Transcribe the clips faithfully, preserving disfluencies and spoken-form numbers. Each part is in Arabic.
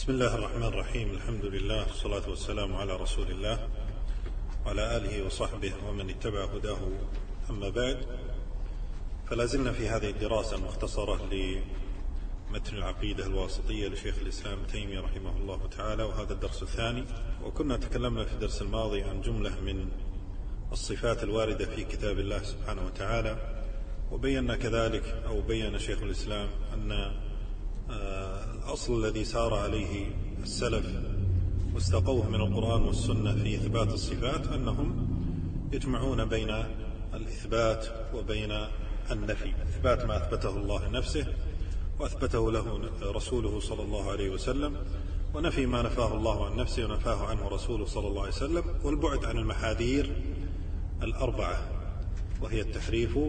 بسم الله الرحمن الرحيم. الحمد لله والصلاة والسلام على رسول الله وعلى آله وصحبه ومن اتبع هداه. أما بعد، فلا زلنا في هذه الدراسة المختصرة لمتن العقيدة الواسطية لشيخ الإسلام تيمية رحمه الله تعالى، وهذا الدرس الثاني. وكنا تكلمنا في الدرس الماضي عن جملة من الصفات الواردة في كتاب الله سبحانه وتعالى، وبينا كذلك أو بين شيخ الإسلام أن الأصل الذي سار عليه السلف واستقوه من القرآن والسنة في إثبات الصفات أنهم يجمعون بين الإثبات وبين النفي، إثبات ما أثبته الله لنفسه وأثبته له رسوله صلى الله عليه وسلم، ونفي ما نفاه الله عن نفسه ونفاه عنه رسوله صلى الله عليه وسلم، والبعد عن المحاذير الأربعة، وهي التحريف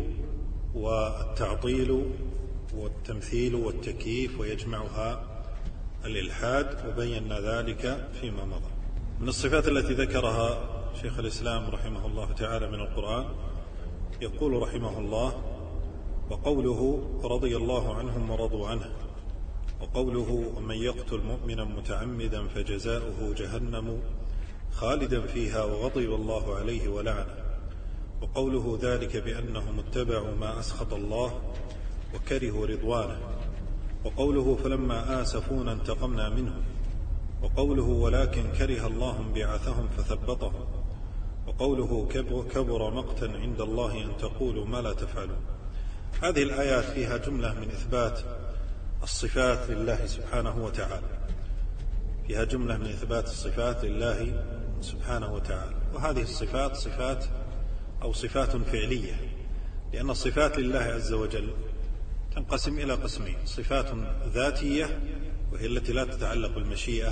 والتعطيل والتمثيل والتكييف، ويجمعها الإلحاد، وبينا ذلك فيما مضى. من الصفات التي ذكرها شيخ الإسلام رحمه الله تعالى من القرآن، يقول رحمه الله: وقوله رضي الله عنهم ورضوا عنه، وقوله ومن يقتل مؤمنا متعمدا فجزاؤه جهنم خالدا فيها وغضب الله عليه ولعنه، وقوله ذلك بأنهم اتبعوا ما أسخط الله وكرهوا رضوانه، وقوله فلما آسفونا انتقمنا منهم، وقوله ولكن كره الله انبعاثهم فثبطهم، وقوله كبر مقتا عند الله أن تقولوا ما لا تفعلون. هذه الآيات فيها جملة من إثبات الصفات لله سبحانه وتعالى، فيها جملة من إثبات الصفات لله سبحانه وتعالى، وهذه الصفات صفات أو صفات فعلية، لأن الصفات لله عز وجل تنقسم إلى قسمين: صفات ذاتية وهي التي لا تتعلق بالمشيئة،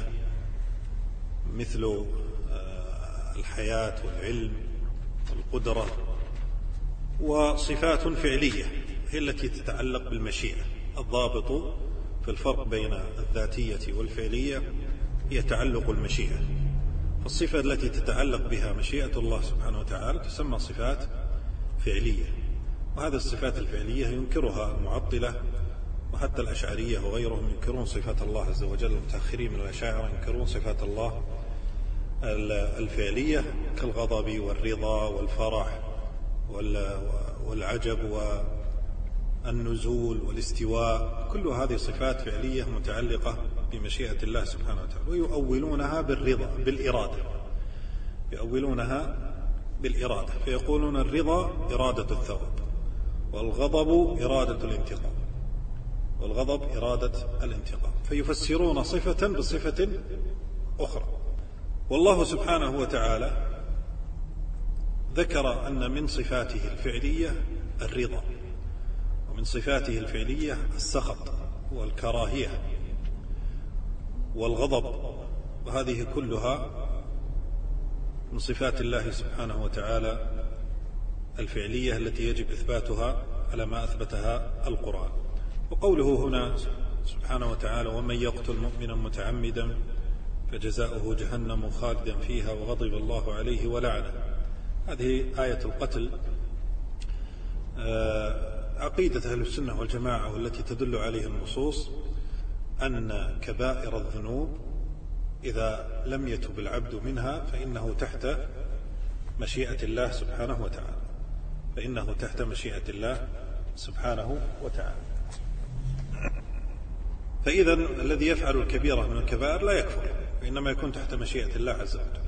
مثل الحياة والعلم والقدرة، وصفات فعلية هي التي تتعلق بالمشيئة. الضابط في الفرق بين الذاتية والفعلية هي تعلق المشيئة، فالصفة التي تتعلق بها مشيئة الله سبحانه وتعالى تسمى صفات فعلية، وهذه الصفات الفعلية ينكرها المعطلة وحتى الأشعرية وغيرهم، ينكرون صفات الله عز وجل. المتأخرين من الأشاعرة ينكرون صفات الله الفعلية كالغضب والرضا والفرح والعجب والنزول والاستواء، كل هذه صفات فعلية متعلقة بمشيئة الله سبحانه وتعالى، ويؤولونها بالرضا بالإرادة، يؤولونها بالإرادة، فيقولون الرضا إرادة الثواب، والغضب إرادة الانتقام، والغضب إرادة الانتقام، فيفسرون صفة بصفة أخرى. والله سبحانه وتعالى ذكر أن من صفاته الفعلية الرضا، ومن صفاته الفعلية السخط والكراهية والغضب، وهذه كلها من صفات الله سبحانه وتعالى الفعلية التي يجب إثباتها على ما أثبتها القرآن. وقوله هنا سبحانه وتعالى ومن يقتل مؤمنا متعمدا فجزاؤه جهنم خالدا فيها وغضب الله عليه ولعنه، هذه آية القتل. عقيدة أهل السنة والجماعة والتي تدل عليه النصوص أن كبائر الذنوب إذا لم يتب العبد منها فإنه تحت مشيئة الله سبحانه وتعالى، فإنه تحت مشيئة الله سبحانه وتعالى. فإذا الذي يفعل الكبيرة من الكبائر لا يكفر، وإنما يكون تحت مشيئة الله عز وجل.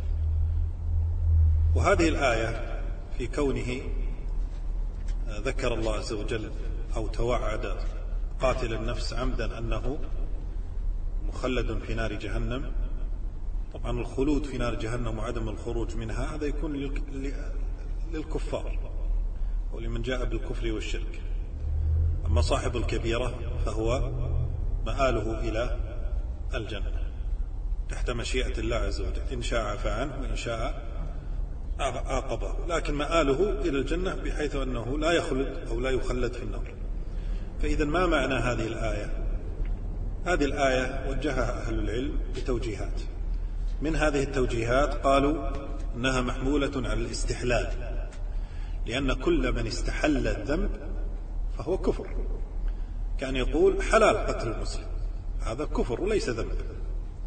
وهذه الآية في كونه ذكر الله عز وجل أو توعد قاتل النفس عمدا أنه مخلد في نار جهنم. طبعا الخلود في نار جهنم وعدم الخروج منها هذا يكون للكفار ولمن جاء بالكفر والشرك، أما صاحب الكبيرة فهو مآله إلى الجنة تحت مشيئة الله عز وجل، إن شاء عفى عنه وإن شاء عاقبه، لكن مآله إلى الجنة بحيث أنه لا يخلد أو لا يخلد في النار. فإذا ما معنى هذه الآية؟ هذه الآية وجهها أهل العلم بتوجيهات، من هذه التوجيهات قالوا أنها محمولة على الاستحلال، لأن كل من استحل الذنب فهو كفر، كان يقول حلال قتل المسلم، هذا كفر وليس ذنب.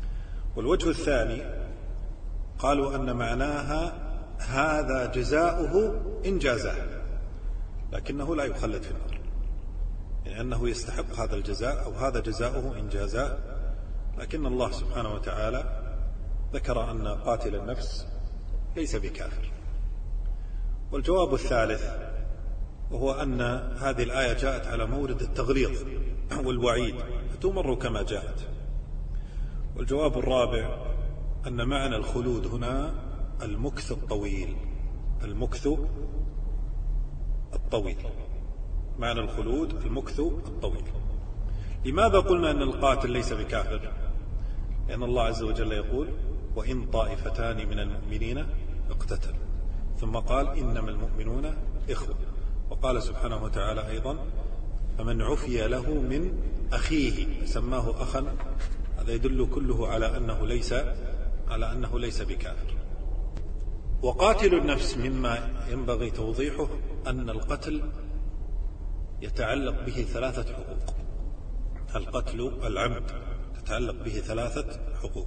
والوجه الثاني قالوا أن معناها هذا جزاؤه إن جازاه، لكنه لا يخلد في النار، يعني أنه يستحق هذا الجزاء أو هذا جزاؤه إن جازاه، لكن الله سبحانه وتعالى ذكر أن قاتل النفس ليس بكافر. والجواب الثالث وهو أن هذه الآية جاءت على مورد التغليظ والوعيد فتمر كما جاءت. والجواب الرابع أن معنى الخلود هنا المكث الطويل، المكث الطويل، معنى الخلود المكث الطويل. لماذا قلنا أن القاتل ليس بكافر؟ لأن الله عز وجل يقول وإن طائفتان من المؤمنين اقتتلوا، ثم قال إنما المؤمنون إخوة، وقال سبحانه وتعالى أيضا فمن عفي له من أخيه سماه أخا. هذا يدل كله على أنه ليس على أنه ليس بكافر. وقاتل النفس مما ينبغي توضيحه أن القتل يتعلق به ثلاثة حقوق. القتل العمد تتعلق به ثلاثة حقوق.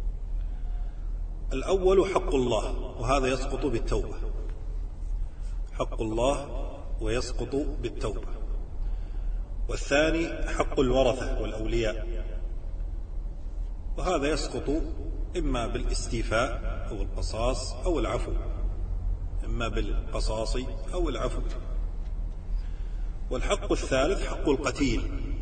الأول حق الله، وهذا يسقط بالتوبة، حق الله ويسقط بالتوبة. والثاني حق الورثة والأولياء، وهذا يسقط إما بالاستيفاء أو القصاص أو العفو، إما بالقصاص أو العفو. والحق الثالث حق القتيل،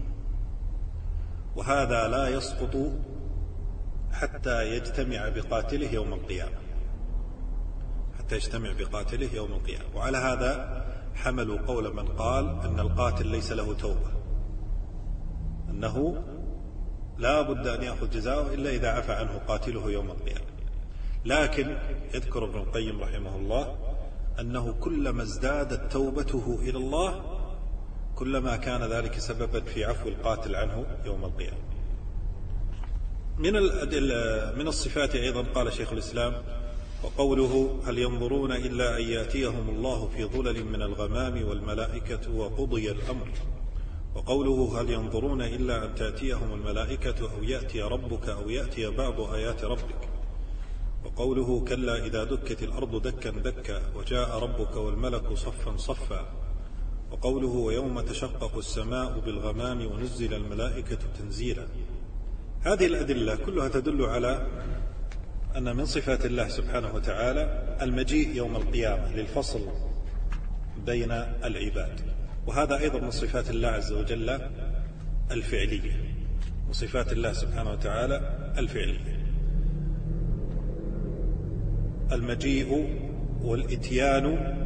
وهذا لا يسقط حتى يجتمع بقاتله يوم القيامة، حتى يجتمع بقاتله يوم القيامة. وعلى هذا حملوا قول من قال أن القاتل ليس له توبة، أنه لا بد أن يأخذ جزاؤه إلا إذا عفى عنه قاتله يوم القيامة. لكن يذكر ابن القيم رحمه الله أنه كلما ازدادت توبته إلى الله كلما كان ذلك سببا في عفو القاتل عنه يوم القيامة. من من الصفات أيضا قال شيخ الإسلام وقوله هل ينظرون إلا أن يأتيهم الله في ظلل من الغمام والملائكة وقضي الأمر. وقوله هل ينظرون إلا أن تأتيهم الملائكة أو يأتي ربك أو يأتي بعض آيات ربك. وقوله كلا إذا دكت الأرض دكا دكا وجاء ربك والملك صفا صفا. وقوله ويوم تشقق السماء بالغمام ونزل الملائكة تنزيلا. هذه الأدلة كلها تدل على أن من صفات الله سبحانه وتعالى المجيء يوم القيامة للفصل بين العباد، وهذا أيضا من صفات الله عز وجل الفعلية، وصفات الله سبحانه وتعالى الفعلية. المجيء والإتيان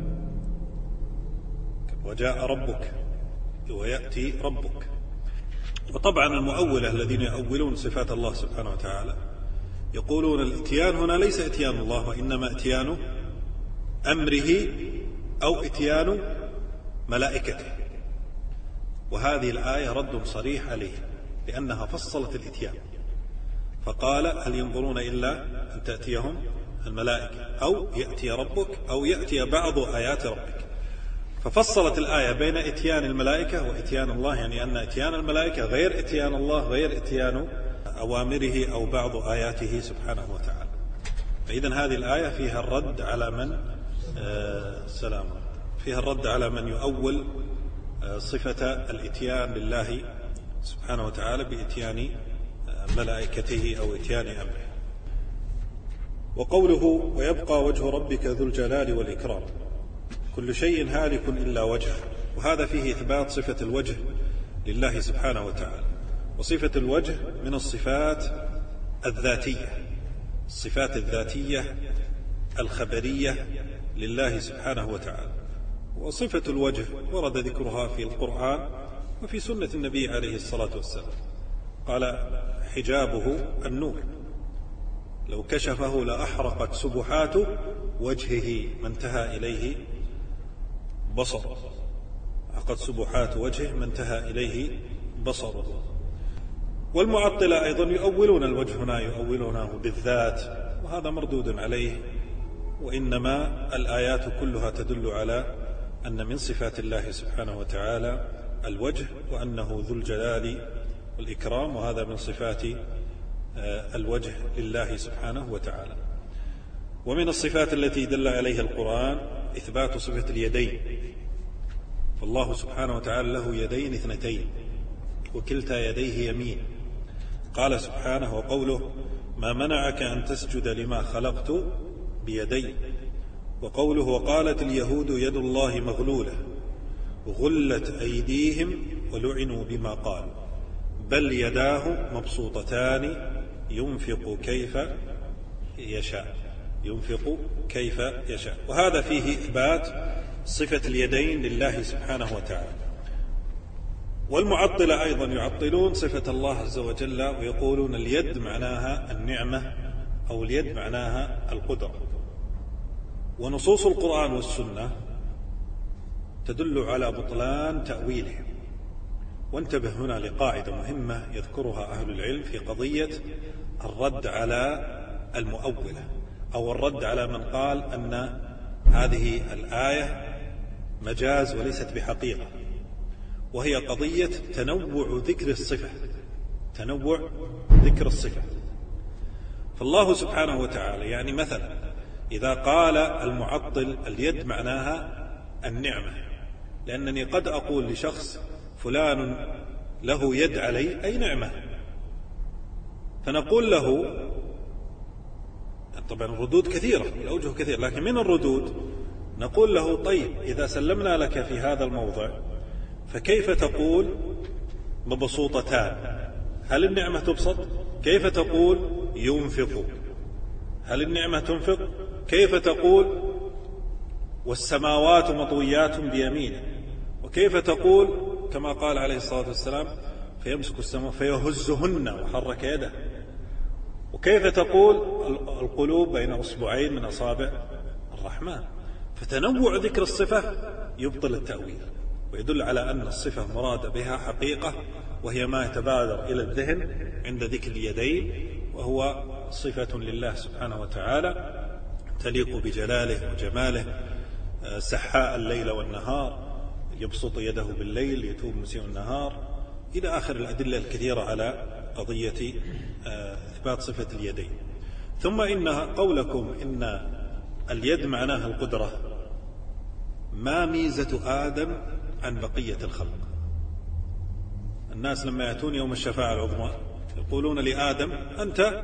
وجاء ربك ويأتي ربك. وطبعا المؤولة الذين يؤولون صفات الله سبحانه وتعالى يقولون الإتيان هنا ليس إتيان الله، وإنما إتيان أمره أو إتيان ملائكته. وهذه الآية رد صريح عليه لأنها فصلت الإتيان، فقال هل ينظرون إلا أن تأتيهم الملائكة أو يأتي ربك أو يأتي بعض آيات ربك، ففصلت الآية بين إتيان الملائكة وإتيان الله، يعني أن إتيان الملائكة غير إتيان الله، غير إتيان أوامره أو بعض آياته سبحانه وتعالى. فإذن هذه الآية فيها الرد على من آه سلام فيها الرد على من يؤول آه صفة الإتيان لله سبحانه وتعالى بإتيان آه ملائكته أو إتيان أمره. وقوله ويبقى وجه ربك ذو الجلال والإكرام. كل شيء هالك إلا وجهه، وهذا فيه إثبات صفة الوجه لله سبحانه وتعالى. وصفة الوجه من الصفات الذاتية، الصفات الذاتية الخبرية لله سبحانه وتعالى. وصفة الوجه ورد ذكرها في القرآن وفي سنة النبي عليه الصلاة والسلام. قال حجابه النور، لو كشفه لأحرقت سبحات وجهه ما انتهى إليه بصره، أحرقت سبحات وجهه ما انتهى إليه بصره. والمعطلة أيضا يؤولون الوجه هنا، يؤولونه بالذات، وهذا مردود عليه. وإنما الآيات كلها تدل على أن من صفات الله سبحانه وتعالى الوجه، وأنه ذو الجلال والإكرام، وهذا من صفات الوجه لله سبحانه وتعالى. ومن الصفات التي دل عليها القرآن إثبات صفة اليدين، فالله سبحانه وتعالى له يدين اثنتين وكلتا يديه يمين. قال سبحانه وقوله ما منعك أن تسجد لما خلقت بيدي، وقوله وقالت اليهود يد الله مغلولة غلت أيديهم ولعنوا بما قالوا بل يداه مبسوطتان ينفق كيف يشاء ينفق كيف يشاء. وهذا فيه إثبات صفة اليدين لله سبحانه وتعالى. والمعطلة أيضا يعطلون صفة الله عز وجل ويقولون اليد معناها النعمة أو اليد معناها القدرة. ونصوص القرآن والسنة تدل على بطلان تأويلهم. وانتبه هنا لقاعدة مهمة يذكرها أهل العلم في قضية الرد على المؤولة أو الرد على من قال أن هذه الآية مجاز وليست بحقيقة، وهي قضية تنوع ذكر الصفة تنوع ذكر الصفة. فالله سبحانه وتعالى يعني مثلا إذا قال المعطل اليد معناها النعمة، لأنني قد أقول لشخص فلان له يد علي أي نعمة، فنقول له طبعا الردود كثيرة الأوجه كثير، لكن من الردود نقول له طيب إذا سلمنا لك في هذا الموضع فكيف تقول مبسوطتان؟ هل النعمة تبسط؟ كيف تقول ينفق؟ هل النعمة تنفق؟ كيف تقول والسماوات مطويات بيمينه؟ وكيف تقول كما قال عليه الصلاة والسلام فيمسك السماء فيهزهن وحرك يده؟ وكيف تقول القلوب بين أصبعين من أصابع الرحمن؟ فتنوع ذكر الصفة يبطل التأويل ويدل على أن الصفة مراد بها حقيقة، وهي ما يتبادر إلى الذهن عند ذكر اليدين، وهو صفة لله سبحانه وتعالى تليق بجلاله وجماله، سحاء الليل والنهار، يبسط يده بالليل يتوب مسيء النهار، إلى آخر الأدلة الكثيرة على قضية إثبات صفة اليدين. ثم إن قولكم إن اليد معناها القدرة ما ميزة آدم عن بقية الخلق. الناس لما يأتون يوم الشفاعة العظمى يقولون لآدم أنت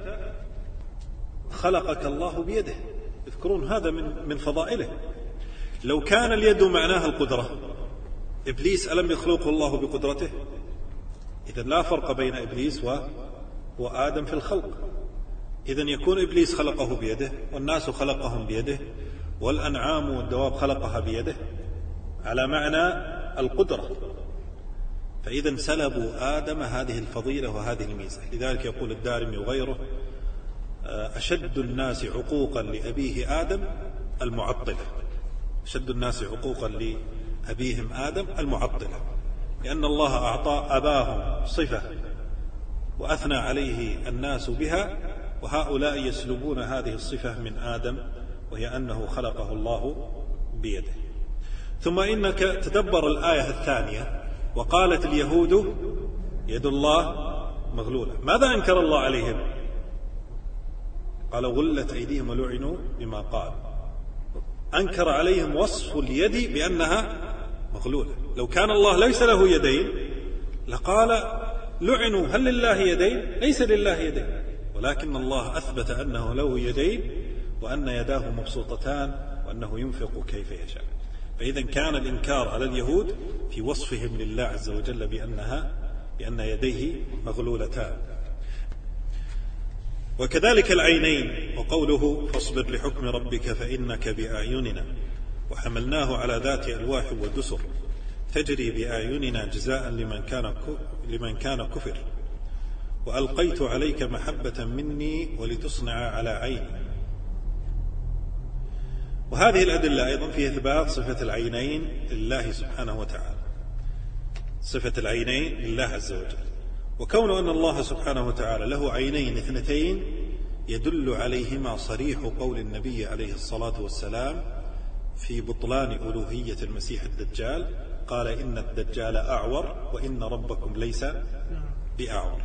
خلقك الله بيده، يذكرون هذا من من فضائله. لو كان اليد معناها القدرة إبليس ألم يخلقه الله بقدرته؟ إذن لا فرق بين إبليس و... وآدم في الخلق. إذن يكون إبليس خلقه بيده والناس خلقهم بيده والأنعام والدواب خلقها بيده على معنى القدرة، فإذن سلبوا آدم هذه الفضيلة وهذه الميزة. لذلك يقول الدارمي وغيره أشد الناس عقوقا لأبيه آدم المعطلة، أشد الناس عقوقا لأبيهم آدم المعطلة، لأن الله أعطى أباهم صفة وأثنى عليه الناس بها، وهؤلاء يسلبون هذه الصفة من آدم وهي أنه خلقه الله بيده. ثم إنك تدبر الآية الثانية وقالت اليهود يد الله مغلولة، ماذا أنكر الله عليهم؟ قال غلت أيديهم ولعنوا بما قال، أنكر عليهم وصف اليد بأنها مغلولة. لو كان الله ليس له يدين لقال لعنوا هل لله يدين؟ ليس لله يدين، ولكن الله أثبت أنه له يدين وأن يداه مبسوطتان وأنه ينفق كيف يشاء. فإذا كان الإنكار على اليهود في وصفهم لله عز وجل بأنها بأن يديه مغلولتان. وكذلك العينين، وقوله فاصبر لحكم ربك فإنك بأعيننا وحملناه على ذات ألواح ودسر تجري بأعيننا جزاء لمن كان لمن كان كفر وألقيت عليك محبة مني ولتصنع على عيني. وهذه الأدلة أيضا في إثبات صفة العينين لله سبحانه وتعالى، صفة العينين لله عز وجل. وكون أن الله سبحانه وتعالى له عينين اثنتين يدل عليهما صريح قول النبي عليه الصلاة والسلام في بطلان ألوهية المسيح الدجال، قال إن الدجال أعور وإن ربكم ليس بأعور.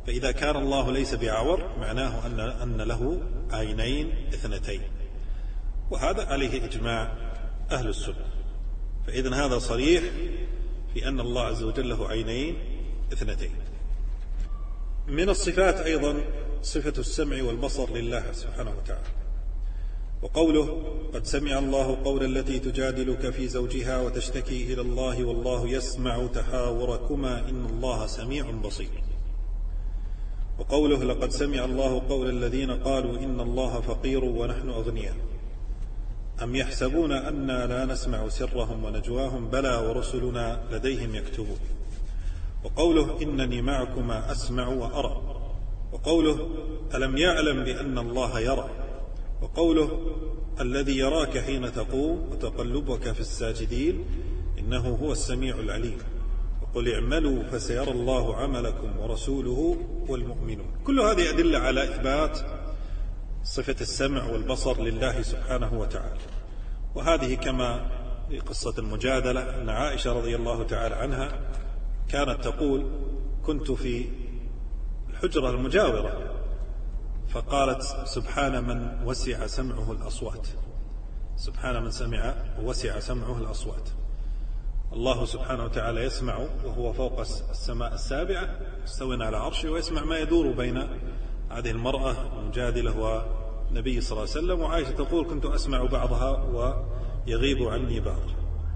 فإذا كان الله ليس بعور معناه أن أن له عينين اثنتين، وهذا عليه إجماع أهل السنة. فإذن هذا صريح في أن الله عز وجل له عينين اثنتين. من الصفات أيضا صفة السمع والبصر لله سبحانه وتعالى، وقوله قد سمع الله قول التي تجادلك في زوجها وتشتكي إلى الله والله يسمع تحاوركما إن الله سميع بصير. وقوله لقد سمع الله قول الذين قالوا إن الله فقير ونحن أغنياء أم يحسبون أنا لا نسمع سرهم ونجواهم بلى ورسلنا لديهم يكتبون. وقوله إنني معكما أسمع وأرى. وقوله ألم يعلم بأن الله يرى. وقوله الذي يراك حين تقوم وتقلبك في الساجدين إنه هو السميع العليم. وقل اعملوا فسيرى الله عملكم ورسوله والمؤمنون. كل هذه أدلة على إثبات صفة السمع والبصر لله سبحانه وتعالى. وهذه كما في قصة المجادلة أن عائشة رضي الله تعالى عنها كانت تقول كنت في الحجرة المجاورة فقالت سبحان من وسع سمعه الأصوات، سبحان من سمع ووسع سمعه الأصوات. الله سبحانه وتعالى يسمع وهو فوق السماء السابعة مستوٍ على عرشه، ويسمع ما يدور بين هذه المرأة المجادلة والنبي صلى الله عليه وسلم. وعائشة تقول كنت أسمع بعضها ويغيب عني بعض.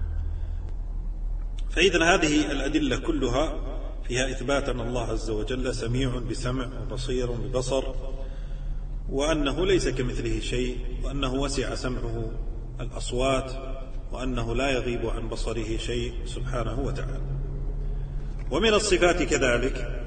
فإذن هذه الأدلة كلها فيها إثبات أن الله عز وجل سميع بسمع وبصير ببصر، وأنه ليس كمثله شيء، وأنه وسع سمعه الأصوات، وأنه لا يغيب عن بصره شيء سبحانه وتعالى. ومن الصفات كذلك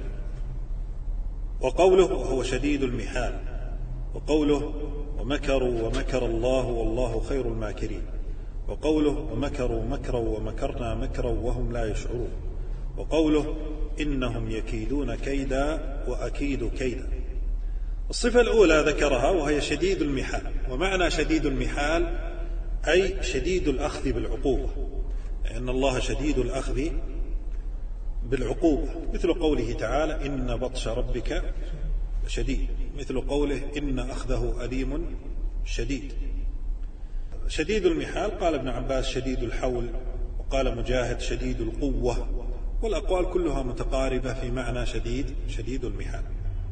وقوله وهو شديد المحال. وقوله ومكروا ومكر الله والله خير الماكرين. وقوله ومكروا مكرا ومكرنا مكرا وهم لا يشعرون. وقوله إنهم يكيدون كيدا وأكيد كيدا. الصفة الأولى ذكرها وهي شديد المحال. ومعنى شديد المحال أي شديد الأخذ بالعقوبة، لأن الله شديد الأخذ بالعقوبة، مثل قوله تعالى إن بطش ربك شديد، مثل قوله إن أخذه أليم شديد. شديد المحال قال ابن عباس شديد الحول، وقال مجاهد شديد القوة، والأقوال كلها متقاربة في معنى شديد شديد المحال.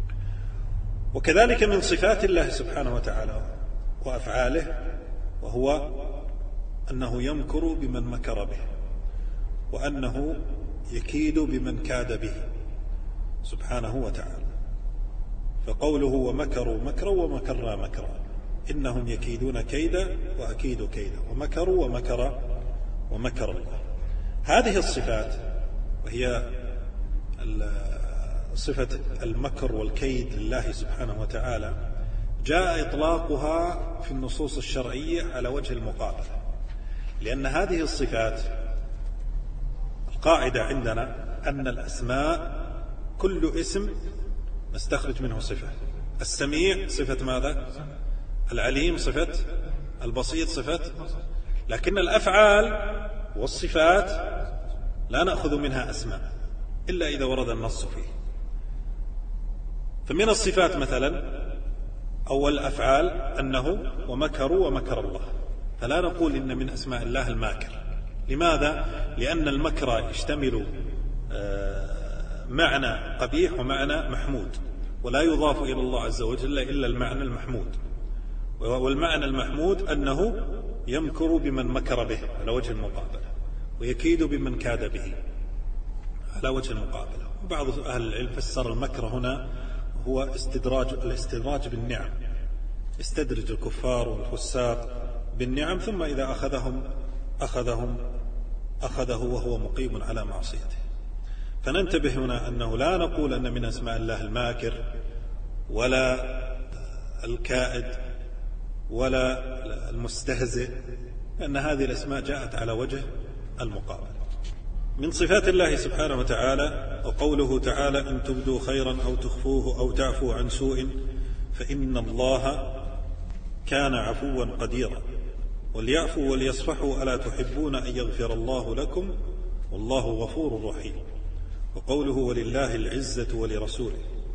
وكذلك من صفات الله سبحانه وتعالى وأفعاله وهو أنه يمكر بمن مكر به، وأنه يكيد بمن كاد به سبحانه وتعالى. فقوله ومكروا مكرا ومكرنا مكرا إنهم يكيدون كيدا وأكيد كيدا ومكروا ومكر ومكر الله. هذه الصفات وهي صفة المكر والكيد لله سبحانه وتعالى جاء إطلاقها في النصوص الشرعية على وجه المقابلة، لأن هذه الصفات القاعدة عندنا أن الأسماء كل اسم نستخرج منه صفة. السميع صفة ماذا؟ العليم صفة، البصير صفة، لكن الأفعال والصفات لا نأخذ منها أسماء إلا إذا ورد النص فيه. فمن الصفات مثلا أول الأفعال أنه ومكروا ومكر الله، فلا نقول إن من أسماء الله الماكر. لماذا؟ لأن المكر يشتمل معنى قبيح ومعنى محمود، ولا يضاف إلى الله عز وجل إلا المعنى المحمود. والمعنى المحمود أنه يمكر بمن مكر به على وجه المقابلة، ويكيد بمن كاد به على وجه المقابلة. وبعض أهل العلم فسر المكر هنا هو استدراج الاستدراج بالنعم، استدرج الكفار والفساق بالنعم ثم إذا أخذهم أخذهم أخذه وهو مقيم على معصيته. فننتبه هنا أنه لا نقول أن من أسماء الله الماكر ولا الكائد ولا المستهزئ، لأن هذه الأسماء جاءت على وجه المقابل. من صفات الله سبحانه وتعالى وقوله تعالى إن تبدوا خيرا أو تخفوه أو تعفوا عن سوء فإن الله كان عفوا قديرا وليعفوا وليصفحوا ألا تحبون أن يغفر الله لكم والله غفور رحيم. وقوله ولله العزة ولرسوله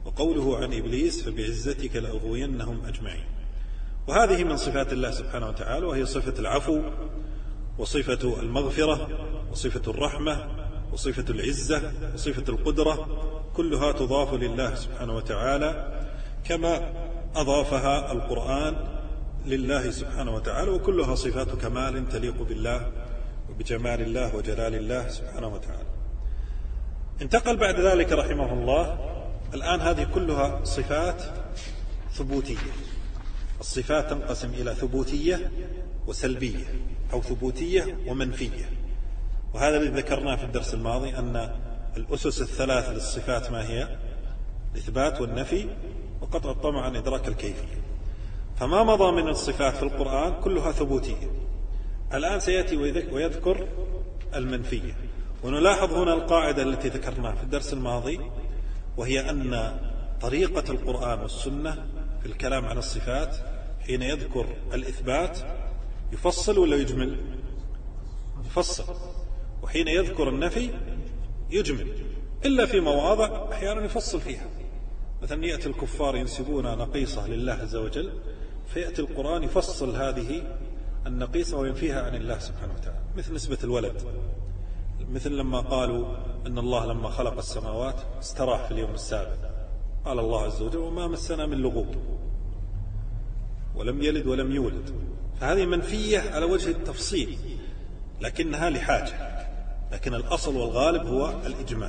وقوله عن إبليس فبعزتك لأغوينهم أجمعين. وهذه من صفات الله سبحانه وتعالى، وهي صفة العفو وصفة المغفرة وصفة الرحمة وصفة العزة وصفة القدرة، كلها تضاف لله سبحانه وتعالى كما أضافها القرآن لله سبحانه وتعالى، وكلها صفات كمال تليق بالله وبجمال الله وجلال الله سبحانه وتعالى. انتقل بعد ذلك رحمه الله الآن هذه كلها صفات ثبوتية. الصفات تنقسم إلى ثبوتية وسلبية، أو ثبوتية ومنفية، وهذا الذي ذكرناه في الدرس الماضي، أن الأسس الثلاث للصفات ما هي؟ الإثبات والنفي وقطع الطمع عن إدراك الكيفية. فما مضى من الصفات في القرآن كلها ثبوتية. الآن سيأتي ويذكر المنفية، ونلاحظ هنا القاعدة التي ذكرناها في الدرس الماضي، وهي أن طريقة القرآن والسنة في الكلام عن الصفات حين يذكر الإثبات يفصل ولا يجمل؟ يفصل. وحين يذكر النفي يجمل، إلا في مواضع أحيانا يفصل فيها. مثلا يأتي الكفار ينسبون نقيصة لله عز وجل، فيأتي القرآن يفصل هذه النقيصة وينفيها عن الله سبحانه وتعالى، مثل نسبة الولد، مثل لما قالوا أن الله لما خلق السماوات استراح في اليوم السابع، قال الله عز وجل وما مسنا من لغوب، ولم يلد ولم يولد. فهذه منفية على وجه التفصيل لكنها لحاجة، لكن الأصل والغالب هو الإجمال.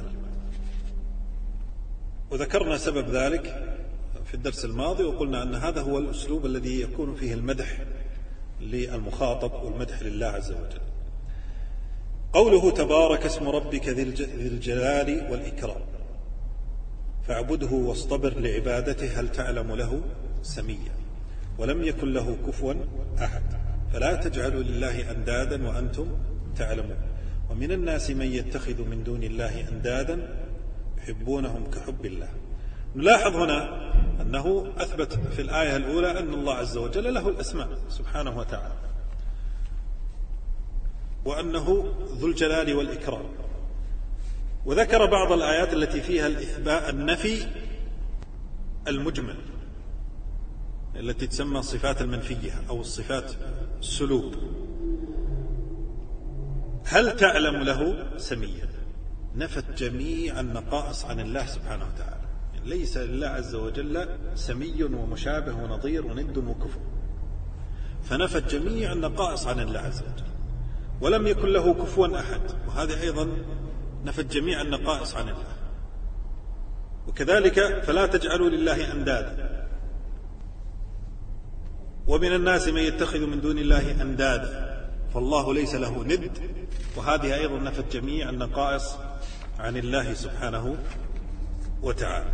وذكرنا سبب ذلك في الدرس الماضي، وقلنا أن هذا هو الأسلوب الذي يكون فيه المدح للمخاطب والمدح لله عز وجل. قوله تبارك اسم ربك ذي الجلال والإكرام فاعبده واصطبر لعبادته هل تعلم له سميا ولم يكن له كفوا أحد فلا تجعلوا لله أندادا وأنتم تعلمون ومن الناس من يتخذ من دون الله أندادا يحبونهم كحب الله. نلاحظ هنا أنه أثبت في الآية الأولى أن الله عز وجل له الأسماء سبحانه وتعالى، وأنه ذو الجلال والإكرام، وذكر بعض الآيات التي فيها الإثبات النفي المجمل التي تسمى الصفات المنفية أو الصفات السلوب. هل تعلم له سميا؟ نفت جميع النقائص عن الله سبحانه وتعالى، ليس لله عز وجل سمي ومشابه ونظير وند وكفو، فنفت جميع النقائص عن الله عز وجل. ولم يكن له كفوا أحد، وهذه أيضا نفت جميع النقائص عن الله. وكذلك فلا تجعلوا لله أندادا، ومن الناس من يتخذ من دون الله أندادا، فالله ليس له ند، وهذه أيضا نفت جميع النقائص عن الله سبحانه وتعالى.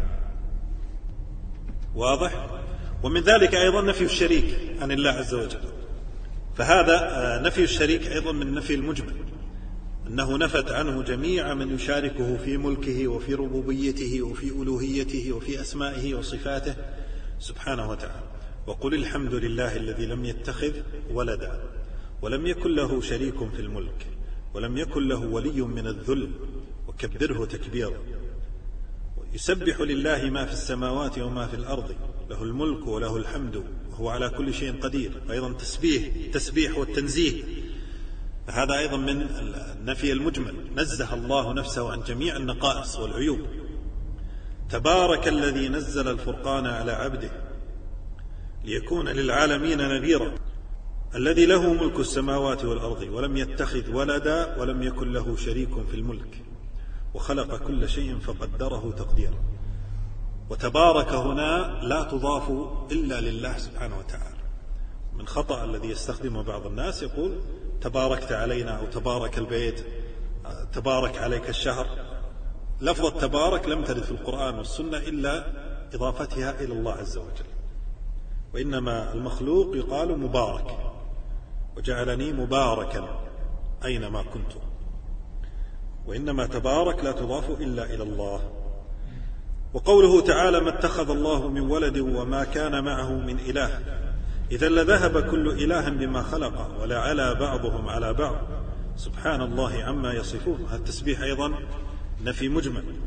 واضح؟ ومن ذلك أيضا نفي الشريك عن الله عز وجل، فهذا نفي الشريك أيضا من نفي المجمل، أنه نفت عنه جميع من يشاركه في ملكه وفي ربوبيته وفي ألوهيته وفي أسمائه وصفاته سبحانه وتعالى. وقل الحمد لله الذي لم يتخذ ولدا ولم يكن له شريك في الملك ولم يكن له ولي من الذل وكبره تكبيرا. يسبح لله ما في السماوات وما في الأرض له الملك وله الحمد وهو على كل شيء قدير. أيضا تسبيح التسبيح والتنزيه، هذا أيضا من النفي المجمل، نزه الله نفسه عن جميع النقائص والعيوب. تبارك الذي نزل الفرقان على عبده ليكون للعالمين نذيرا الذي له ملك السماوات والأرض ولم يتخذ ولدا ولم يكن له شريك في الملك وخلق كل شيء فقدره تقديرا. وتبارك هنا لا تضاف إلا لله سبحانه وتعالى، من خطأ الذي يستخدمه بعض الناس، يقول تباركت علينا أو تبارك البيت، تبارك عليك الشهر. لفظة تبارك لم ترد في القرآن والسنة إلا إضافتها إلى الله عز وجل، وإنما المخلوق يقال مبارك، وجعلني مباركا أينما كنت، وإنما تبارك لا تضاف إلا إلى الله. وقوله تعالى ما اتخذ الله من ولد وما كان معه من إله إذا لذهب كل إله بما خلق ولا على بعضهم على بعض سبحان الله عما يصفون. هذا التسبيح أيضا نفي مجمل،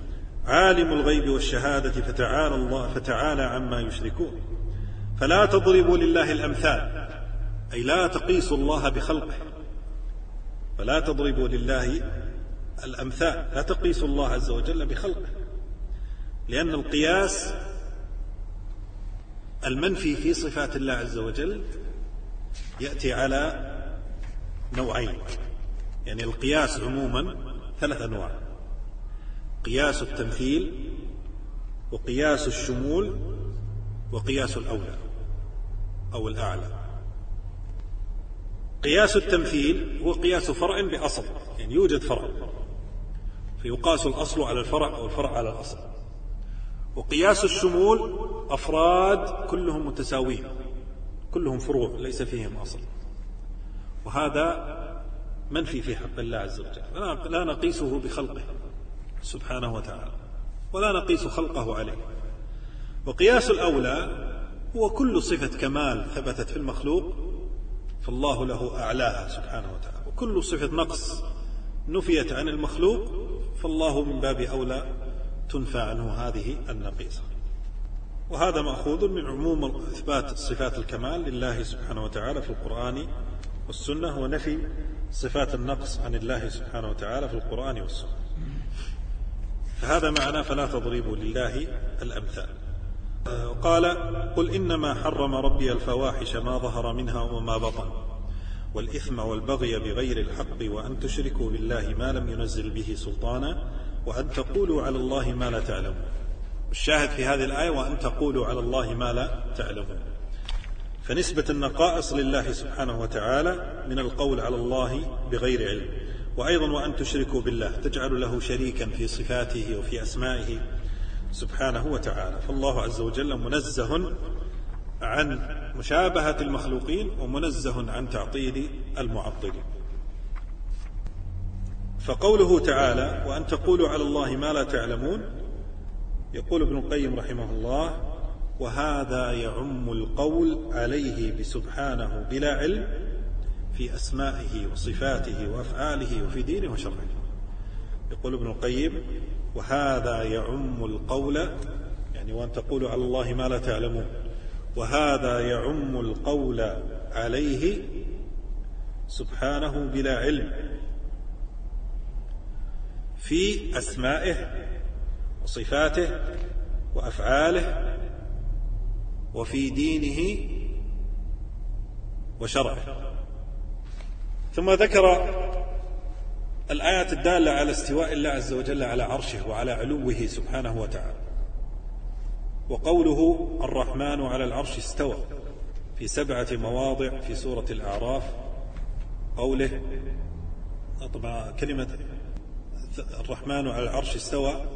عالم الغيب والشهادة فتعالى الله فتعالى عما يشركون. فلا تضربوا لله الأمثال، أي لا تقيسوا الله بخلقه. فلا تضربوا لله الأمثال، لا تقيسوا الله عز وجل بخلقه، لأن القياس المنفي في صفات الله عز وجل يأتي على نوعين. يعني القياس عموما ثلاث أنواع: قياس التمثيل، وقياس الشمول، وقياس الأولى أو الأعلى. قياس التمثيل هو قياس فرع بأصل، يعني يوجد فرع فيقاس الأصل على الفرع أو الفرع على الأصل. وقياس الشمول أفراد كلهم متساوين، كلهم فروع ليس فيهم أصل، وهذا منفي في حق الله عز وجل. لا نقيسه بخلقه سبحانه وتعالى، ولا نقيس خلقه عليه. وقياس الأولى هو كل صفة كمال ثبتت في المخلوق فالله له أعلاها سبحانه وتعالى، وكل صفة نقص نفيت عن المخلوق فالله من باب أولى تنفى عنه هذه النقيصة. وهذا مأخوذ من عموم إثبات صفات الكمال لله سبحانه وتعالى في القرآن والسنة، ونفي صفات النقص عن الله سبحانه وتعالى في القرآن والسنة. فهذا معنى فلا تضربوا لله الأمثال. قال: قل إنما حرم ربي الفواحش ما ظهر منها وما بطن والإثم والبغي بغير الحق وأن تشركوا بالله ما لم ينزل به سلطانا وأن تقولوا على الله ما لا تعلمون. الشاهد في هذه الآية وأن تقولوا على الله ما لا تعلمون، فنسبة النقائص لله سبحانه وتعالى من القول على الله بغير علم. وأيضا وأن تشركوا بالله، تجعل له شريكا في صفاته وفي أسمائه سبحانه وتعالى. فالله عز وجل منزه عن مشابهة المخلوقين ومنزه عن تعطيل المعطلين. فقوله تعالى وأن تقولوا على الله ما لا تعلمون، يقول ابن القيم رحمه الله: وهذا يعم القول عليه بسبحانه بلا علم في أسمائه وصفاته وأفعاله وفي دينه وشرعه. يقول ابن القيم: وهذا يعم القول، يعني وأن تقولوا على الله ما لا تعلمون، وهذا يعم القول عليه سبحانه بلا علم في أسمائه وصفاته وأفعاله وفي دينه وشرعه. ثم ذكر الآيات الدالة على استواء الله عز وجل على عرشه وعلى علوه سبحانه وتعالى. وقوله الرحمن على العرش استوى في سبعة مواضع في سورة الأعراف. قوله طبعا كلمة الرحمن على العرش استوى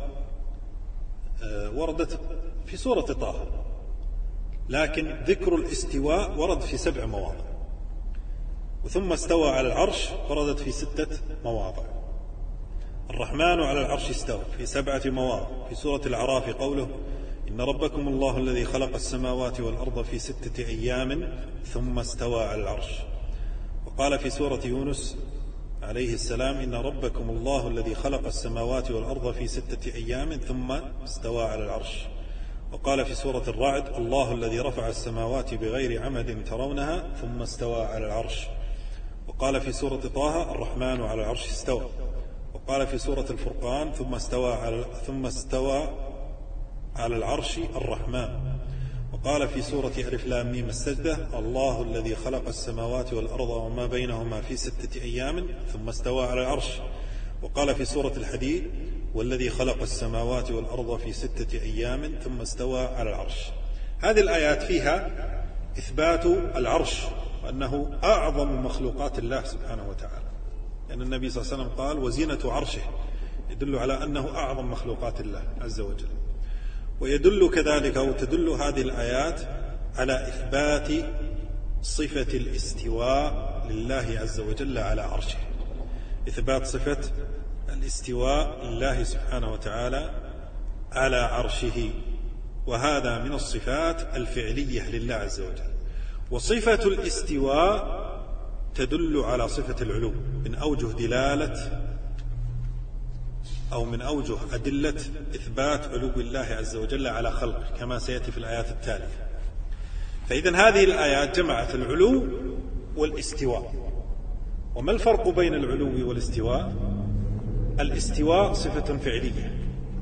وردت في سورة طه، لكن ذكر الاستواء ورد في سبع مواضع، وثم استوى على العرش وردت في ستة مواضع. الرحمن على العرش استوى في سبعة مواضع في سورة الأعراف. قوله إن ربكم الله الذي خلق السماوات والأرض في ستة أيام ثم استوى على العرش. وقال في سورة يونس عليه السلام إن ربكم الله الذي خلق السماوات والأرض في ستة أيام ثم استوى على العرش. وقال في سورة الرعد الله الذي رفع السماوات بغير عمد ترونها ثم استوى على العرش. وقال في سورة طه الرحمن على العرش استوى. وقال في سورة الفرقان ثم استوى على ثم استوى على العرش الرحمن. وقال في سورة ألف لام ميم السجدة الله الذي خلق السماوات والأرض وما بينهما في ستة أيام ثم استوى على العرش. وقال في سورة الحديد والذي خلق السماوات والأرض في ستة أيام ثم استوى على العرش. هذه الآيات فيها إثبات العرش وأنه أعظم مخلوقات الله سبحانه وتعالى، لأن النبي صلى الله عليه وسلم قال وزينة عرشه، يدل على أنه أعظم مخلوقات الله عز وجل. ويدل كذلك أو تدل هذه الآيات على إثبات صفة الاستواء لله عز وجل على عرشه، إثبات صفة الاستواء لله سبحانه وتعالى على عرشه، وهذا من الصفات الفعلية لله عز وجل. وصفة الاستواء تدل على صفة العلو من أوجه دلالة أو من أوجه أدلة إثبات علو الله عز وجل على خلقه كما سيأتي في الآيات التالية. فإذن هذه الآيات جمعت العلو والاستواء. وما الفرق بين العلو والاستواء؟ الاستواء صفة فعلية،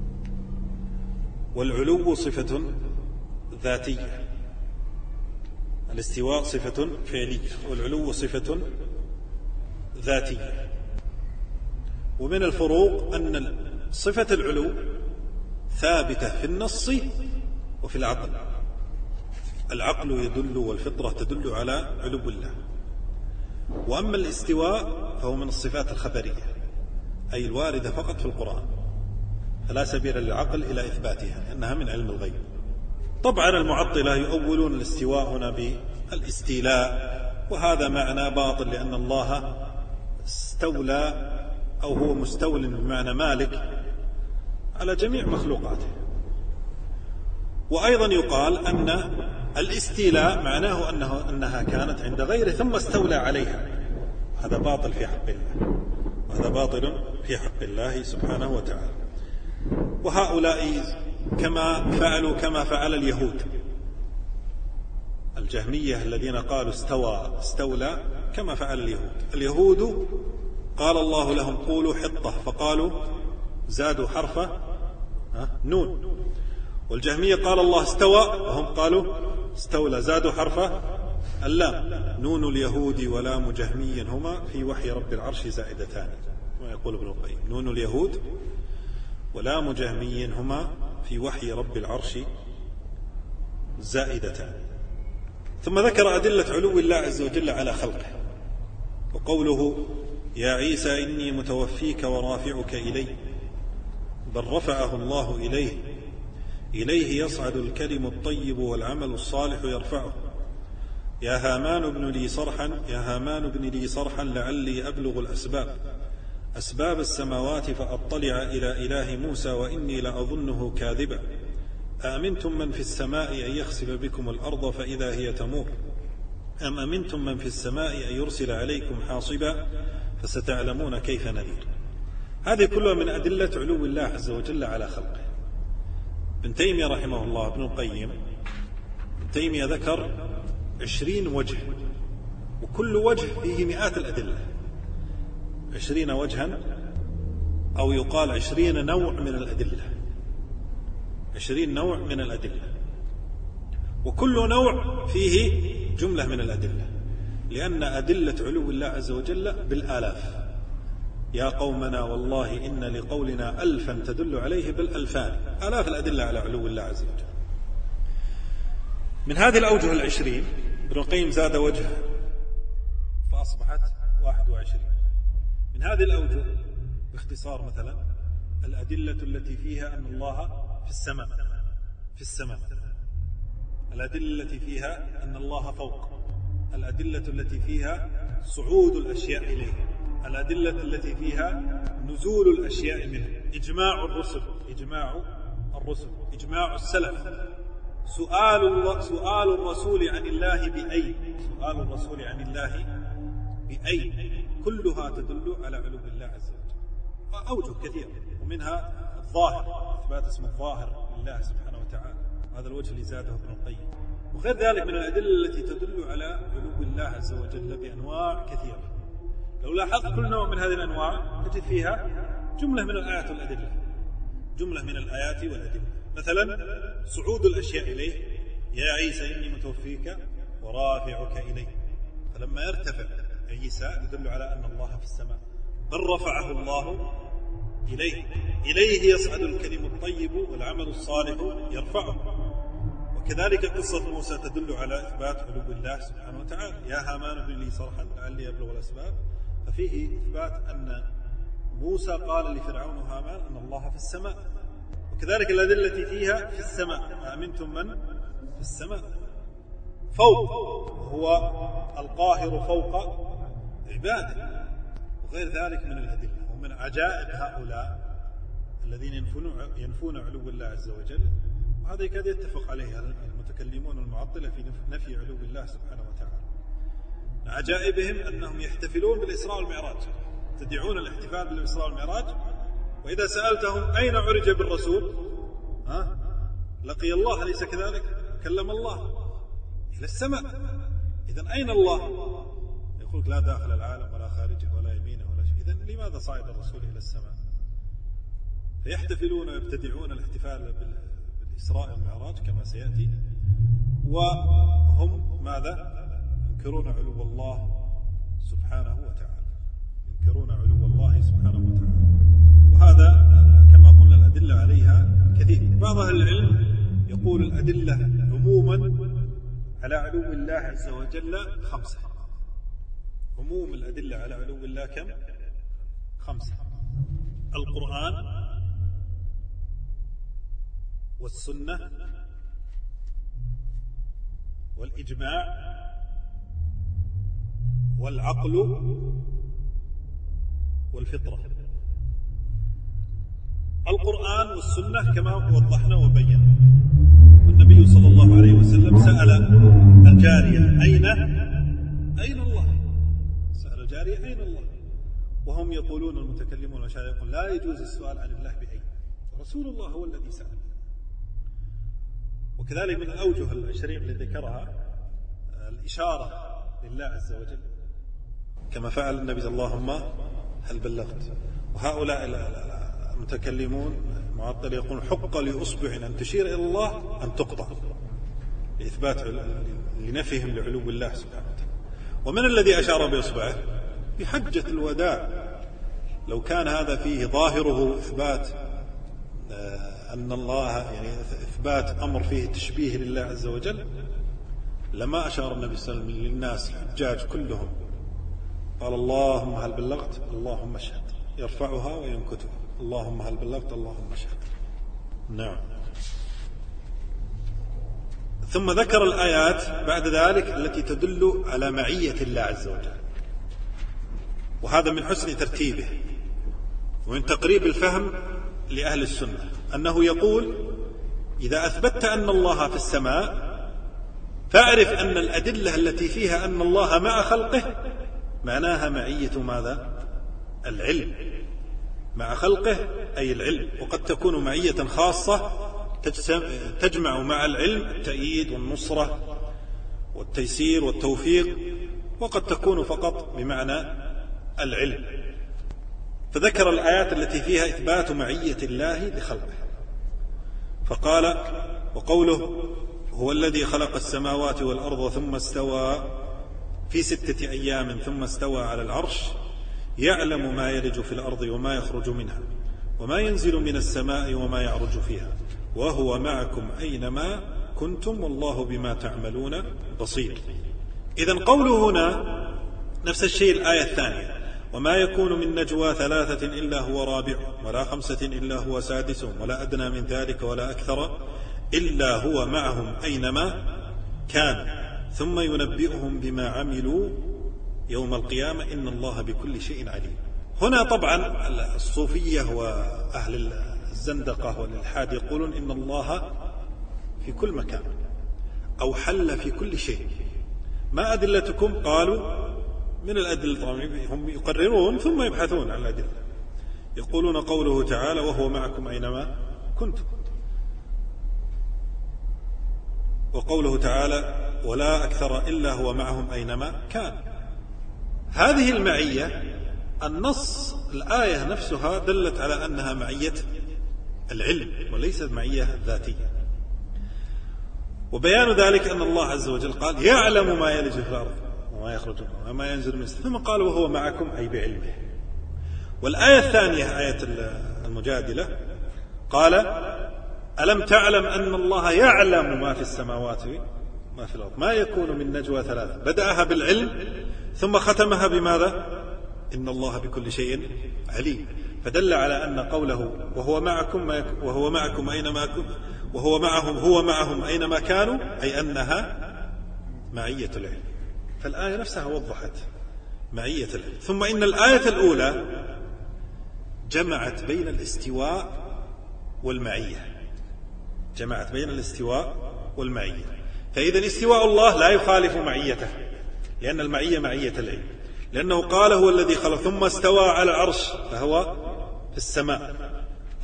والعلو صفة ذاتية. الاستواء صفة فعلية والعلو صفة ذاتية. ومن الفروق أن صفة العلو ثابتة في النص وفي العقل. العقل يدل والفطرة تدل على علو الله. وأما الاستواء فهو من الصفات الخبرية، أي الواردة فقط في القرآن، فلا سبيل للعقل إلى إثباتها لأنها من علم الغيب. طبعا المعطلة يؤولون الاستواء هنا بالاستيلاء، وهذا معنى باطل، لأن الله استولى أو هو مستول بمعنى مالك على جميع مخلوقاته. وأيضا يقال أن الاستيلاء معناه أنه أنها كانت عند غيره ثم استولى عليها. هذا باطل في حق الله، وهذا باطل في حق الله سبحانه وتعالى. وهؤلاء كما فعلوا كما فعل اليهود الجهمية الذين قالوا استوى استولى، كما فعل اليهود. اليهود قال الله لهم قولوا حطة فقالوا زادوا حرفه نون، والجهمية قال الله استوى وهم قالوا استولى زادوا حرفه اللام. نون اليهود ولام جهمي هما في وحي رب العرش زائدتان، كما يقول ابن القيم. نون اليهود ولام جهمي هما في وحي رب العرش زائدتان. ثم ذكر أدلة علو الله عز وجل على خلقه، وقوله يا عيسى إني متوفيك ورافعك إلي، بل رفعه الله إليه، إليه يصعد الكلم الطيب والعمل الصالح يرفعه. يا هامان ابن لي صرحا يا هامان ابن لي صرحا لعلي أبلغ الأسباب أسباب السماوات فأطلع إلى إله موسى وإني لأظنه كاذبا. أأمنتم من في السماء أن يخسف بكم الأرض فإذا هي تمور أم أمنتم من في السماء أن يرسل عليكم حاصبا فستعلمون كيف نذير. هذه كلها من أدلة علو الله عز وجل على خلقه. ابن تيمية رحمه الله ابن القيم ابن تيمية ذكر عشرين وجه، وكل وجه فيه مئات الأدلة، عشرين وجها أو يقال عشرين نوع من الأدلة، عشرين نوع من الأدلة، وكل نوع فيه جملة من الأدلة، لأن أدلة علو الله عز وجل بالآلاف. يا قومنا والله إن لقولنا ألفا تدل عليه بالألفان، آلاف الأدلة على علو الله عز وجل. من هذه الأوجه العشرين ابن القيم زاد وجه فأصبحت واحد وعشرين. من هذه الأوجه باختصار مثلا الأدلة التي فيها أن الله في السماء في السماء الأدلة التي فيها أن الله فوق، الأدلة التي فيها صعود الأشياء إليه، الأدلة التي فيها نزول الأشياء منه، إجماع الرسل إجماع الرسل إجماع السلف، سؤال سؤال الرسول عن الله بأي سؤال الرسول عن الله بأي كلها تدل على علو الله عز وجل. أوجه كثيرة، ومنها الظاهر، إثبات اسم الظاهر لله سبحانه وتعالى، هذا الوجه اللي زاده ابن القيم. وغير ذلك من الأدلة التي تدل على علو الله عز وجل بأنواع كثيرة. لو لاحظت كل نوع من هذه الأنواع تجد فيها جملة من الآيات والأدلة، جملة من الآيات والأدلة. مثلا صعود الأشياء إليه، يا عيسى إني متوفيك ورافعك إليه، فلما يرتفع عيسى يدل على أن الله في السماء، بل رفعه الله إليه، إليه يصعد الكلم الطيب والعمل الصالح يرفعه. وكذلك قصة موسى تدل على إثبات علو الله سبحانه وتعالى. يا هامان ابن لي صرحا لعلي أبلغ الأسباب، ففيه إثبات أن موسى قال لفرعون وهامان أن الله في السماء. وكذلك الأدلة التي فيها في السماء، أأمنتم من في السماء، فوق، هو القاهر فوق عباده، وغير ذلك من الأدلة. ومن عجائب هؤلاء الذين ينفون, ينفون علو الله عز وجل، وهذا يكاد يتفق عليه المتكلمون المعطلة في نفي علو الله سبحانه وتعالى. من عجائبهم أنهم يحتفلون بالإسراء والمعراج، تدعون الاحتفال بالإسراء والمعراج وإذا سألتهم أين عرج بالرسول ها؟ لقي الله، أليس كذلك؟ كلم الله إلى السماء. إذن أين الله؟ يقول لا داخل العالم ولا خارجه ولا يمينه ولا شيء. إذن لماذا صعد الرسول إلى السماء؟ فيحتفلون ويبتدعون الاحتفال بالإسراء والمعراج كما سيأتي، وهم ماذا؟ ينكرون علو الله سبحانه وتعالى، ينكرون علو الله سبحانه وتعالى. وهذا كما قلنا الأدلة عليها كثير. بعض أهل العلم يقول الأدلة عموما على علو الله عز وجل خمسة. عموم الأدلة على علو الله كم؟ خمسة: القرآن والسنة والإجماع والعقل والفطرة. القرآن والسنة كما وضحنا وبينا. النبي صلى الله عليه وسلم سأل الجارية أين أين الله؟ سأل الجارية أين الله؟ وهم يقولون المتكلمون والشاعر يقول لا يجوز السؤال عن الله بأين، رسول الله هو الذي سأل. وكذلك من الأوجه العشرين التي ذكرها الإشارة لله عز وجل كما فعل النبي صلى الله عليه وسلم اللهم هل بلغت. وهؤلاء المتكلمون معطل يقولون حق لأصبع أن تشير إلى الله أن تقطع، لإثبات لنفهم لعلو الله سبحانه وتعالى. ومن الذي أشار بإصبعه؟ بحجة الوداع. لو كان هذا فيه ظاهره إثبات أن الله يعني إثبات أمر فيه تشبيه لله عز وجل لما أشار النبي صلى الله عليه وسلم للناس الحجاج كلهم قال اللهم هل بلغت اللهم اشهد، يرفعها وينكتها اللهم هل بلغت اللهم اشهد. نعم. ثم ذكر الآيات بعد ذلك التي تدل على معية الله عز وجل، وهذا من حسن ترتيبه ومن تقريب الفهم لأهل السنة، أنه يقول إذا أثبتت أن الله في السماء فاعرف أن الأدلة التي فيها أن الله مع خلقه معناها معية ماذا؟ العلم. مع خلقه أي العلم. وقد تكون معية خاصة تجمع مع العلم التأييد والنصرة والتيسير والتوفيق، وقد تكون فقط بمعنى العلم. فذكر الآيات التي فيها إثبات معية الله لخلقه، فقال وقوله هو الذي خلق السماوات والأرض ثم استوى في ستة أيام ثم استوى على العرش يعلم ما يلج في الأرض وما يخرج منها وما ينزل من السماء وما يعرج فيها وهو معكم أينما كنتم والله بما تعملون بصير. إذن قوله هنا نفس الشيء الآية الثانية وما يكون من نجوى ثلاثة إلا هو رابعهم ولا خمسة إلا هو سادسهم ولا أدنى من ذلك ولا أكثر إلا هو معهم أينما كان ثم ينبئهم بما عملوا يوم القيامة إن الله بكل شيء عليم. هنا طبعا الصوفية وأهل الزندقة والإلحاد يقولون إن الله في كل مكان أو حل في كل شيء. ما أدلتكم؟ قالوا من الأدلة طبعا هم يقررون ثم يبحثون عن الأدلة. يقولون قوله تعالى وهو معكم أينما كنتم، وقوله تعالى ولا أكثر إلا هو معهم أينما كان. هذه المعية النص الآية نفسها دلت على أنها معية العلم وليست معية ذاتية. وبيان ذلك أن الله عز وجل قال يعلم ما يلج في الأرض وما يخرج منها وما ينزل من السماء، ثم قال وهو معكم أي بعلمه. والآية الثانية آية المجادلة قال ألم تعلم أن الله يعلم ما في السماوات ما في الأرض ما يكون من نجوى ثلاثة، بدأها بالعلم ثم ختمها بماذا؟ إن الله بكل شيء عليم. فدل على أن قوله وهو معكم وهو معكم أينما كنتم وهو معهم هو معهم أينما كانوا أي أنها معية العلم. فالآية نفسها وضحت معية العلم. ثم إن الآية الأولى جمعت بين الاستواء والمعية، جمعت بين الاستواء والمعية. فإذا استواء الله لا يخالف معيته لأن المعية معية العلم، لأنه قال هو الذي خلق ثم استوى على العرش فهو في السماء،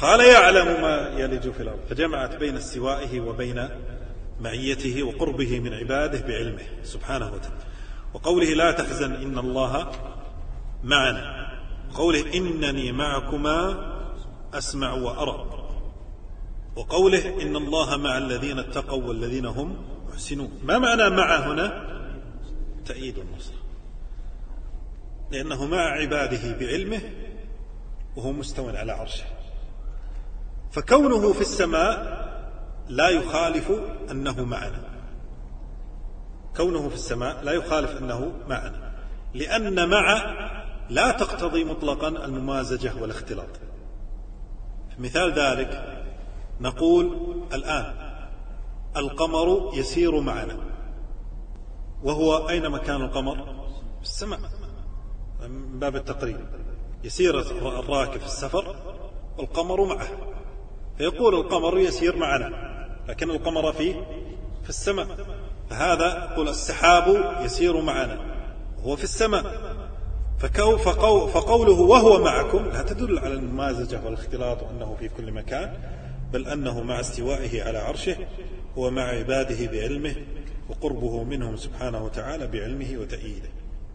قال يعلم ما يلج في الأرض، فجمعت بين استوائه وبين معيته وقربه من عباده بعلمه سبحانه وتعالى. وقوله لا تحزن إن الله معنا، وقوله إنني معكما أسمع وأرى، وقوله إن الله مع الذين اتقوا والذين هم محسنون. ما معنى مع هنا؟ تأييد النصر، لأنه مع عباده بعلمه وهو مستوى على عرشه، فكونه في السماء لا يخالف أنه معنا، كونه في السماء لا يخالف أنه معنا، لأن مع لا تقتضي مطلقا الممازجة والاختلاط. مثال ذلك نقول الآن القمر يسير معنا، وهو أين مكان القمر؟ في السماء، من باب التقريب. يسير الراكب في السفر والقمر معه، فيقول القمر يسير معنا، لكن القمر في في السماء. فهذا يقول السحاب يسير معنا وهو في السماء. فكو فقو فقوله وهو معكم لا تدل على الممازجة والاختلاط وأنه في كل مكان، بل أنه مع استوائه على عرشه هو مع عباده بعلمه، وقربه منهم سبحانه وتعالى بعلمه وتأييده.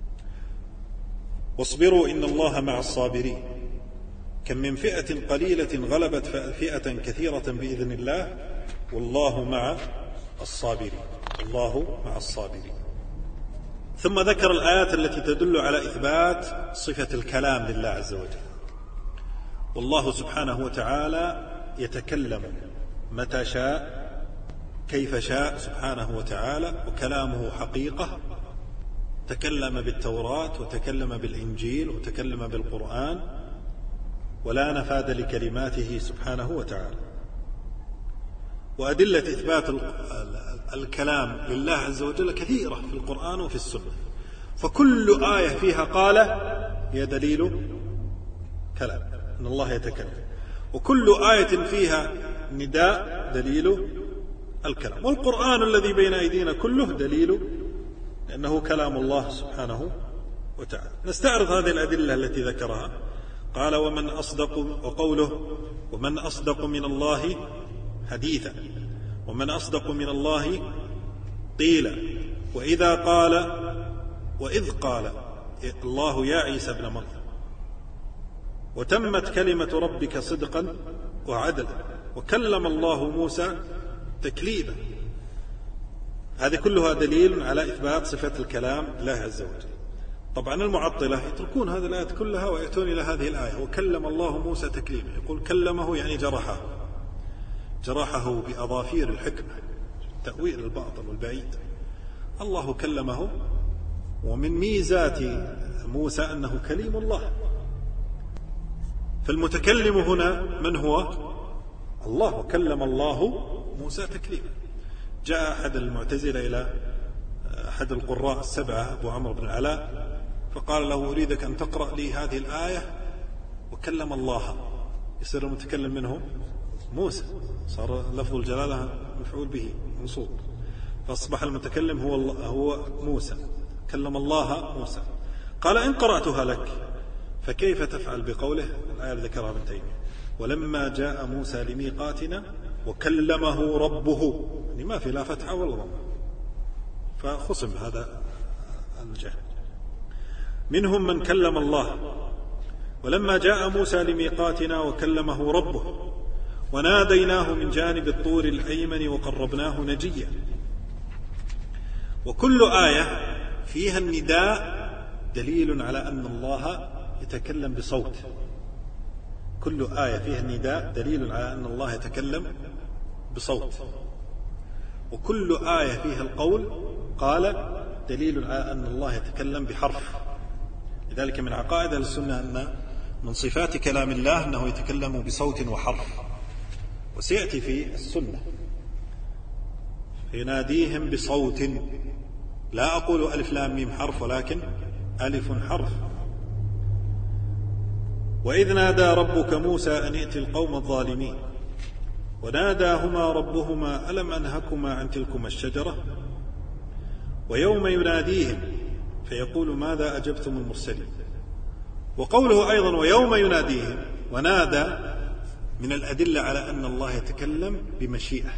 واصبروا إن الله مع الصابرين، كم من فئة قليلة غلبت فئة كثيرة بإذن الله والله مع الصابرين، الله مع الصابرين. ثم ذكر الآيات التي تدل على إثبات صفة الكلام لله عز وجل. والله سبحانه وتعالى يتكلم متى شاء كيف شاء سبحانه وتعالى، وكلامه حقيقة. تكلم بالتوراة وتكلم بالإنجيل وتكلم بالقرآن، ولا نفاذ لكلماته سبحانه وتعالى. وأدلة إثبات الكلام لله عز وجل كثيرة في القرآن وفي السنة، فكل آية فيها قال هي دليل كلام أن الله يتكلم، وكل آية فيها نداء دليل الكلام. والقرآن الذي بين أيدينا كله دليل، لأنه كلام الله سبحانه وتعالى. نستعرض هذه الأدلة التي ذكرها. قال ومن أصدق، وقوله ومن أصدق من الله حديثا، ومن أصدق من الله قيلا. وإذا قال وإذ قال الله يا عيسى ابن مريم وتمت كلمة ربك صدقا وعدلا وكلم الله موسى تكليما. هذه كلها دليل على إثبات صفة الكلام لله عز وجل. طبعا المعطلة يتركون هذه الآيات كلها ويأتون إلى هذه الآية وكلم الله موسى تكليما، يقول كلمه يعني جرحه، جرحه بأظافير الحكمة، تأويل الباطل والبعيد. الله كلمه، ومن ميزات موسى أنه كليم الله. فالمتكلم هنا من هو؟ الله، وكلم الله موسى تكليما. جاء أحد المعتزلة إلى أحد القراء السبعة أبو عمرو بن العلاء فقال له أريدك أن تقرأ لي هذه الآية وكلم الله، يصير المتكلم منه موسى، صار لفظ الجلالة مفعول به منصوب، فأصبح المتكلم هو هو موسى، كلم الله موسى. قال إن قرأتها لك فكيف تفعل بقوله الآية اللي ذكرها ابن تيمية ولما جاء موسى لميقاتنا وكلمه ربه، يعني ما في لا فتحة ولا ضم، فخصم هذا الجهل. منهم من كلم الله، ولما جاء موسى لميقاتنا وكلمه ربه وناديناه من جانب الطور الأيمن وقربناه نجيا. وكل آية فيها النداء دليل على أن الله يتكلم بصوت، كل آية فيها النداء دليل على أن الله يتكلم بصوت، وكل آية فيها القول قال دليل على أن الله يتكلم بحرف. لذلك من عقائد السنة أن من صفات كلام الله أنه يتكلم بصوت وحرف، وسيأتي في السنة يناديهم بصوت، لا أقول ألف لام ميم حرف ولكن ألف حرف. وإذ نادى ربك موسى أن ائت القوم الظالمين وناداهما ربهما ألم أنهكما عن تلكما الشجرة ويوم يناديهم فيقول ماذا أجبتم المرسلين. وقوله أيضا ويوم يناديهم، ونادى من الأدلة على أن الله يتكلم بمشيئة،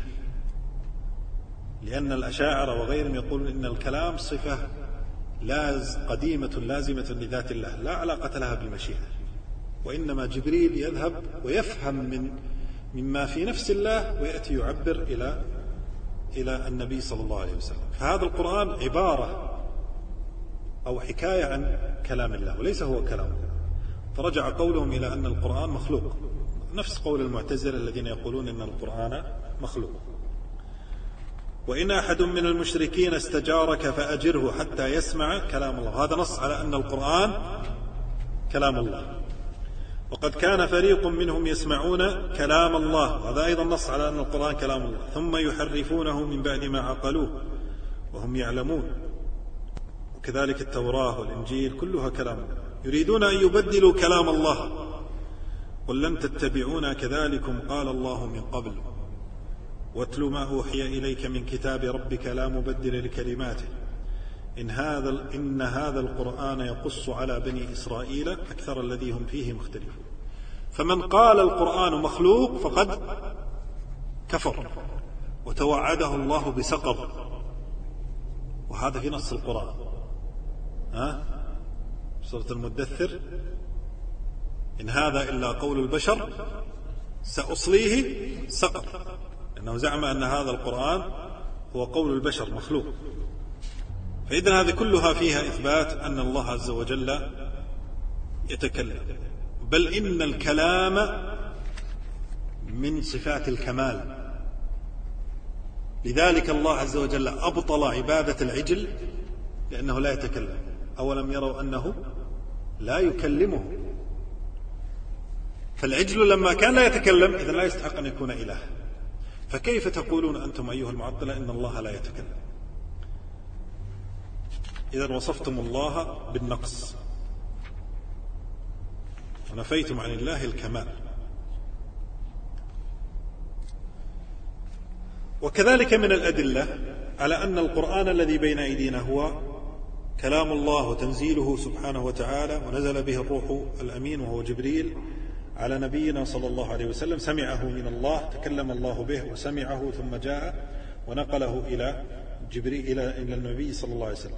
لأن الأشاعرة وغيرهم يقولون إن الكلام صفة لاز قديمة لازمة لذات الله لا علاقة لها بالمشيئة، وإنما جبريل يذهب ويفهم من مما في نفس الله ويأتي يعبر إلى إلى النبي صلى الله عليه وسلم. فهذا القرآن عبارة أو حكاية عن كلام الله وليس هو كلام الله. فرجع قولهم إلى أن القرآن مخلوق، نفس قول المعتزلة الذين يقولون إن القرآن مخلوق. وإن أحد من المشركين استجارك فأجره حتى يسمع كلام الله، هذا نص على أن القرآن كلام الله. وقد كان فريق منهم يسمعون كلام الله، هذا أيضا نص على أن القرآن كلام الله، ثم يحرفونه من بعد ما عقلوه وهم يعلمون. وكذلك التوراة والإنجيل كلها كلام الله، يريدون أن يبدلوا كلام الله. قل لن تتبعونا كذلكم قال الله من قبل واتل ما أوحي إليك من كتاب ربك لا مبدل لكلماته إن هذا, إن هذا القرآن يقص على بني إسرائيل أكثر الذي هم فيه مختلفون. فمن قال القرآن مخلوق فقد كفر وتوعده الله بسقط، وهذا في نص القرآن. ها؟ سورة المدثر إن هذا إلا قول البشر سأصليه سقط، لأنه زعم أن هذا القرآن هو قول البشر مخلوق. فإذن هذه كلها فيها إثبات أن الله عز وجل يتكلم، بل إن الكلام من صفات الكمال. لذلك الله عز وجل أبطل عبادة العجل لأنه لا يتكلم. أولم يروا أنه لا يكلمه؟ فالعجل لما كان لا يتكلم إذن لا يستحق أن يكون إله. فكيف تقولون أنتم أيها المعطلة إن الله لا يتكلم؟ إذن وصفتم الله بالنقص ونفيتم عن الله الكمال. وكذلك من الأدلة على أن القرآن الذي بين أيدينا هو كلام الله وتنزيله سبحانه وتعالى، ونزل به الروح الأمين وهو جبريل على نبينا صلى الله عليه وسلم، سمعه من الله، تكلم الله به وسمعه ثم جاء ونقله إلى جبريل إلى النبي صلى الله عليه وسلم.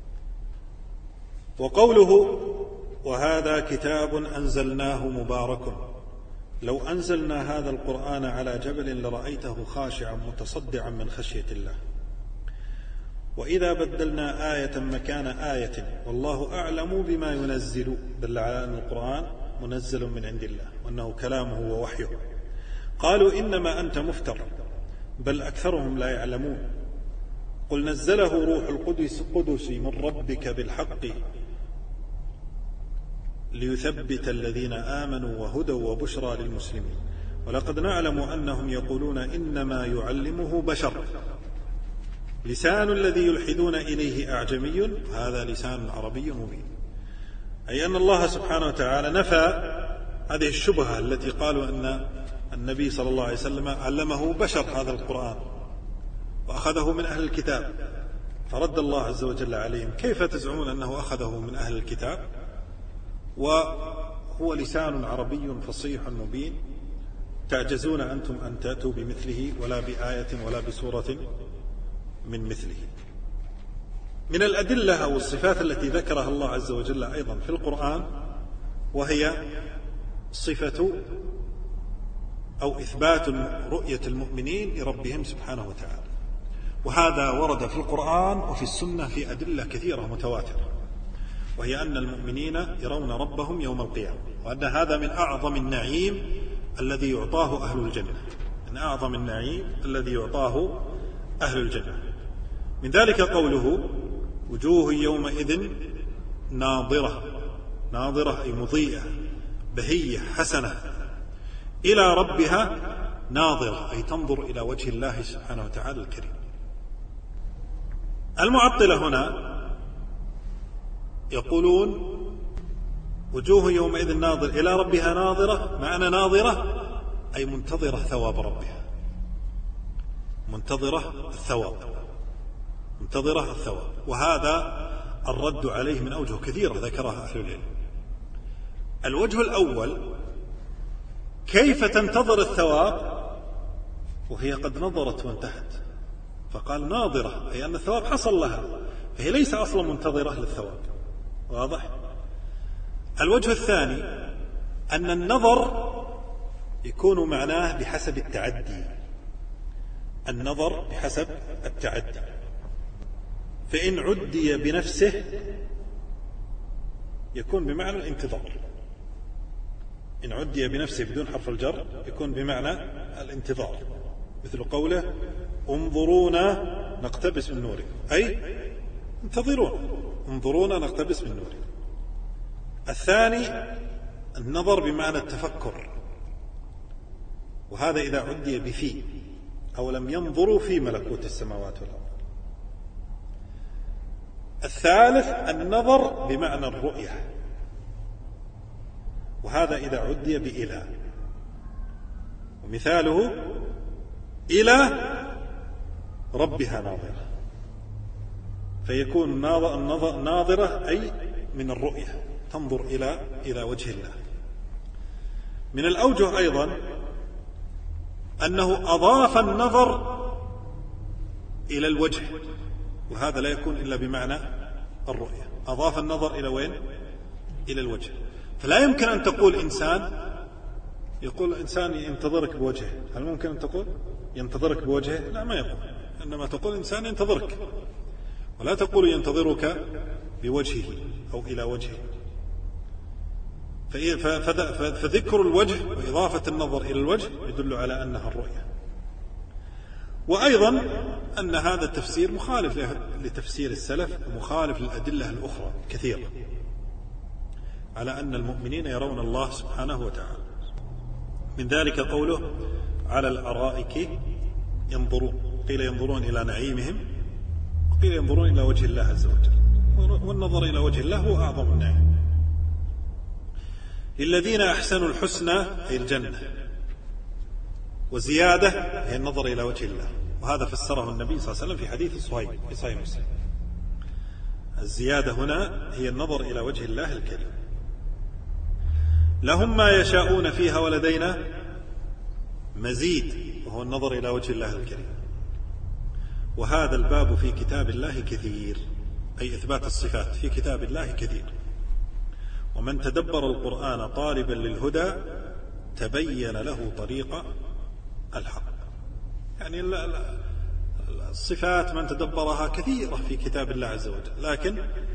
وقوله وهذا كتاب أنزلناه مبارك لو أنزلنا هذا القرآن على جبل لرأيته خاشعا متصدعا من خشية الله وإذا بدلنا آية مكان آية والله أعلم بما ينزل، دل على أن القرآن منزل من عند الله وأنه كلامه ووحيه. قالوا إنما أنت مفتر بل أكثرهم لا يعلمون. قل نزله روح القدس قدس من ربك بالحق ليثبت الذين آمنوا وهدى وبشرى للمسلمين ولقد نعلم أنهم يقولون إنما يعلمه بشر لسان الذي يلحدون إليه أعجمي هذا لسان عربي مبين. أي أن الله سبحانه وتعالى نفى هذه الشبهة التي قالوا أن النبي صلى الله عليه وسلم علمه بشر هذا القرآن وأخذه من أهل الكتاب، فرد الله عز وجل عليهم كيف تزعمون أنه أخذه من أهل الكتاب وهو لسان عربي فصيح مبين تعجزون أنتم أن تأتوا بمثله ولا بآية ولا بسورة من مثله. من الأدلة أو الصفات التي ذكرها الله عز وجل أيضا في القرآن وهي صفة أو إثبات رؤية المؤمنين لربهم سبحانه وتعالى، وهذا ورد في القرآن وفي السنة في أدلة كثيرة متواترة، وهي أن المؤمنين يرون ربهم يوم القيامة، وأن هذا من أعظم النعيم الذي يعطاه أهل الجنة، من أعظم النعيم الذي يعطاه أهل الجنة. من ذلك قوله وجوه يومئذ ناظرة، ناظرة أي مضيئة بهية حسنة إلى ربها ناظرة أي تنظر إلى وجه الله سبحانه وتعالى الكريم. المعطلة هنا يقولون وجوه يومئذ ناظر إلى ربها ناظرة، معنى ناظرة أي منتظرة ثواب ربها، منتظرة الثواب، منتظرة الثواب. وهذا الرد عليه من أوجه كثيرة ذكرها أهل العلم. الوجه الأول كيف تنتظر الثواب وهي قد نظرت وانتهت؟ فقال ناظرة، أي أن الثواب حصل لها، فهي ليس أصلا منتظرة للثواب. واضح؟ الوجه الثاني أن النظر يكون معناه بحسب التعدي، النظر بحسب التعدي، فإن عدي بنفسه يكون بمعنى الانتظار، إن عدي بنفسه بدون حرف الجر يكون بمعنى الانتظار، مثل قوله انظرونا نقتبس من نوره، أي انتظرونا، انظرونا نقتبس من نوره. الثاني النظر بمعنى التفكر، وهذا إذا عدي بفي، أو لم ينظروا في ملكوت السماوات والأرض. الثالث النظر بمعنى الرؤية، وهذا إذا عدي بإله، ومثاله إلى ربها ناظرة، فيكون ناظرة أي من الرؤية، تنظر إلى إلى وجه الله. من الأوجه أيضا أنه أضاف النظر إلى الوجه، وهذا لا يكون إلا بمعنى الرؤية، أضاف النظر إلى وين؟ إلى الوجه. فلا يمكن أن تقول إنسان يقول إنسان ينتظرك بوجهه، هل ممكن أن تقول ينتظرك بوجهه؟ لا، ما يقول، إنما تقول إنسان ينتظرك، ولا تقول ينتظرك بوجهه أو إلى وجهه. فذكر الوجه وإضافة النظر إلى الوجه يدل على أنها الرؤية. وأيضا أن هذا التفسير مخالف لتفسير السلف، ومخالف للأدلة الأخرى كثيرة على أن المؤمنين يرون الله سبحانه وتعالى. من ذلك قوله على الأرائك ينظرون، قيل ينظرون إلى نعيمهم، وقيل ينظرون إلى وجه الله عز وجل، والنظر إلى وجه الله هو أعظم النعيم. للذين أحسنوا الحسنى أي الجنة، وزيادة هي النظر إلى وجه الله، وهذا فسره النبي صلى الله عليه وسلم في حديث صهيب في صحيح مسلم. الزيادة هنا هي النظر إلى وجه الله الكريم. لهم ما يشاءون فيها ولدينا مزيد، وهو النظر إلى وجه الله الكريم. وهذا الباب في كتاب الله كثير، أي إثبات الصفات في كتاب الله كثير. ومن تدبر القرآن طالبا للهدى تبين له طريق الحق. يعني الصفات من تدبرها كثيرة في كتاب الله عز وجل، لكن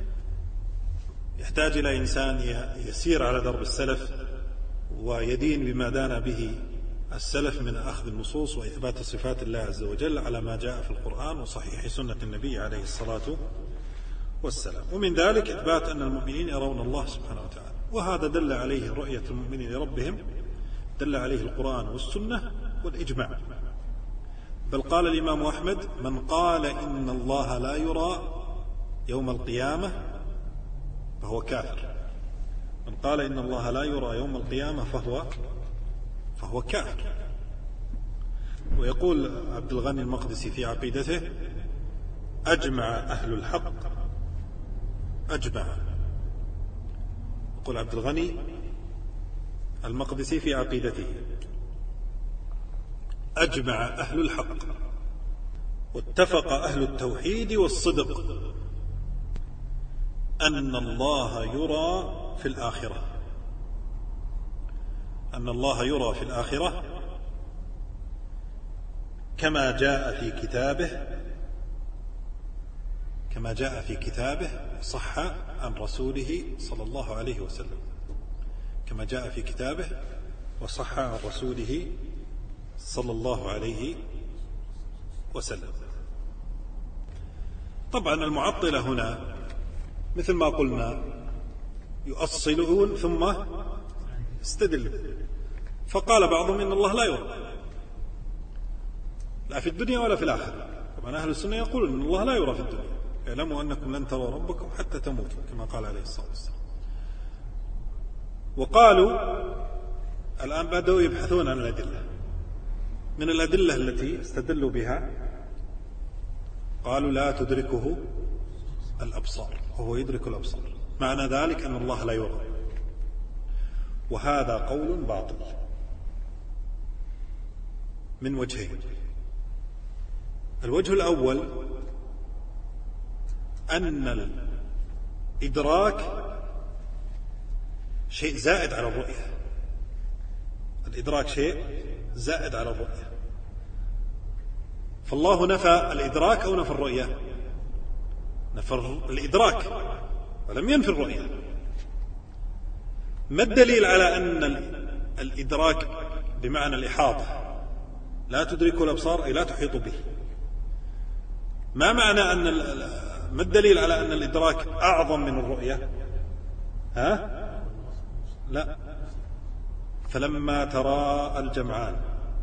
يحتاج إلى إنسان يسير على درب السلف ويدين بما دان به السلف من أخذ النصوص وإثبات صفات الله عز وجل على ما جاء في القرآن وصحيح سنة النبي عليه الصلاة والسلام. ومن ذلك إثبات أن المؤمنين يرون الله سبحانه وتعالى، وهذا دل عليه رؤية المؤمنين لربهم، دل عليه القرآن والسنة والإجماع. بل قال الإمام أحمد من قال إن الله لا يرى يوم القيامة فهو كافر، من قال إن الله لا يرى يوم القيامة فهو فهو كافر. ويقول عبد الغني المقدسي في عقيدته أجمع أهل الحق، أجمع، يقول عبد الغني المقدسي في عقيدته أجمع أهل الحق واتفق أهل التوحيد والصدق أن الله يرى في الآخرة، أن الله يرى في الآخرة كما جاء في كتابه، كما جاء في كتابه صح عن رسوله صلى الله عليه وسلم، كما جاء في كتابه وصح عن رسوله صلى الله عليه وسلم. طبعا المعطلة هنا مثل ما قلنا يؤصلون ثم استدلوا، فقال بعضهم إن الله لا يرى لا في الدنيا ولا في الآخرة. طبعا أهل السنة يقولون إن الله لا يرى في الدنيا، اعلموا أنكم لن تروا ربكم حتى تموتوا كما قال عليه الصلاة والسلام. وقالوا الآن بدأوا يبحثون عن الأدلة، من الأدلة التي استدلوا بها قالوا لا تدركه الأبصار وهو يدرك الأبصار، معنى ذلك أن الله لا يرى، وهذا قول باطل، من وجهين. الوجه الأول أن الإدراك شيء زائد على الرؤية. الإدراك شيء زائد على الرؤية، فالله نفى الإدراك أو نفى الرؤية؟ نفى الإدراك ولم ينفي الرؤية. ما الدليل على أن الإدراك بمعنى الإحاطة؟ لا تدرك الأبصار أي لا تحيط به. ما معنى أن ما الدليل على أن الإدراك أعظم من الرؤية؟ ها؟ لا. فلما تراءى الجمعان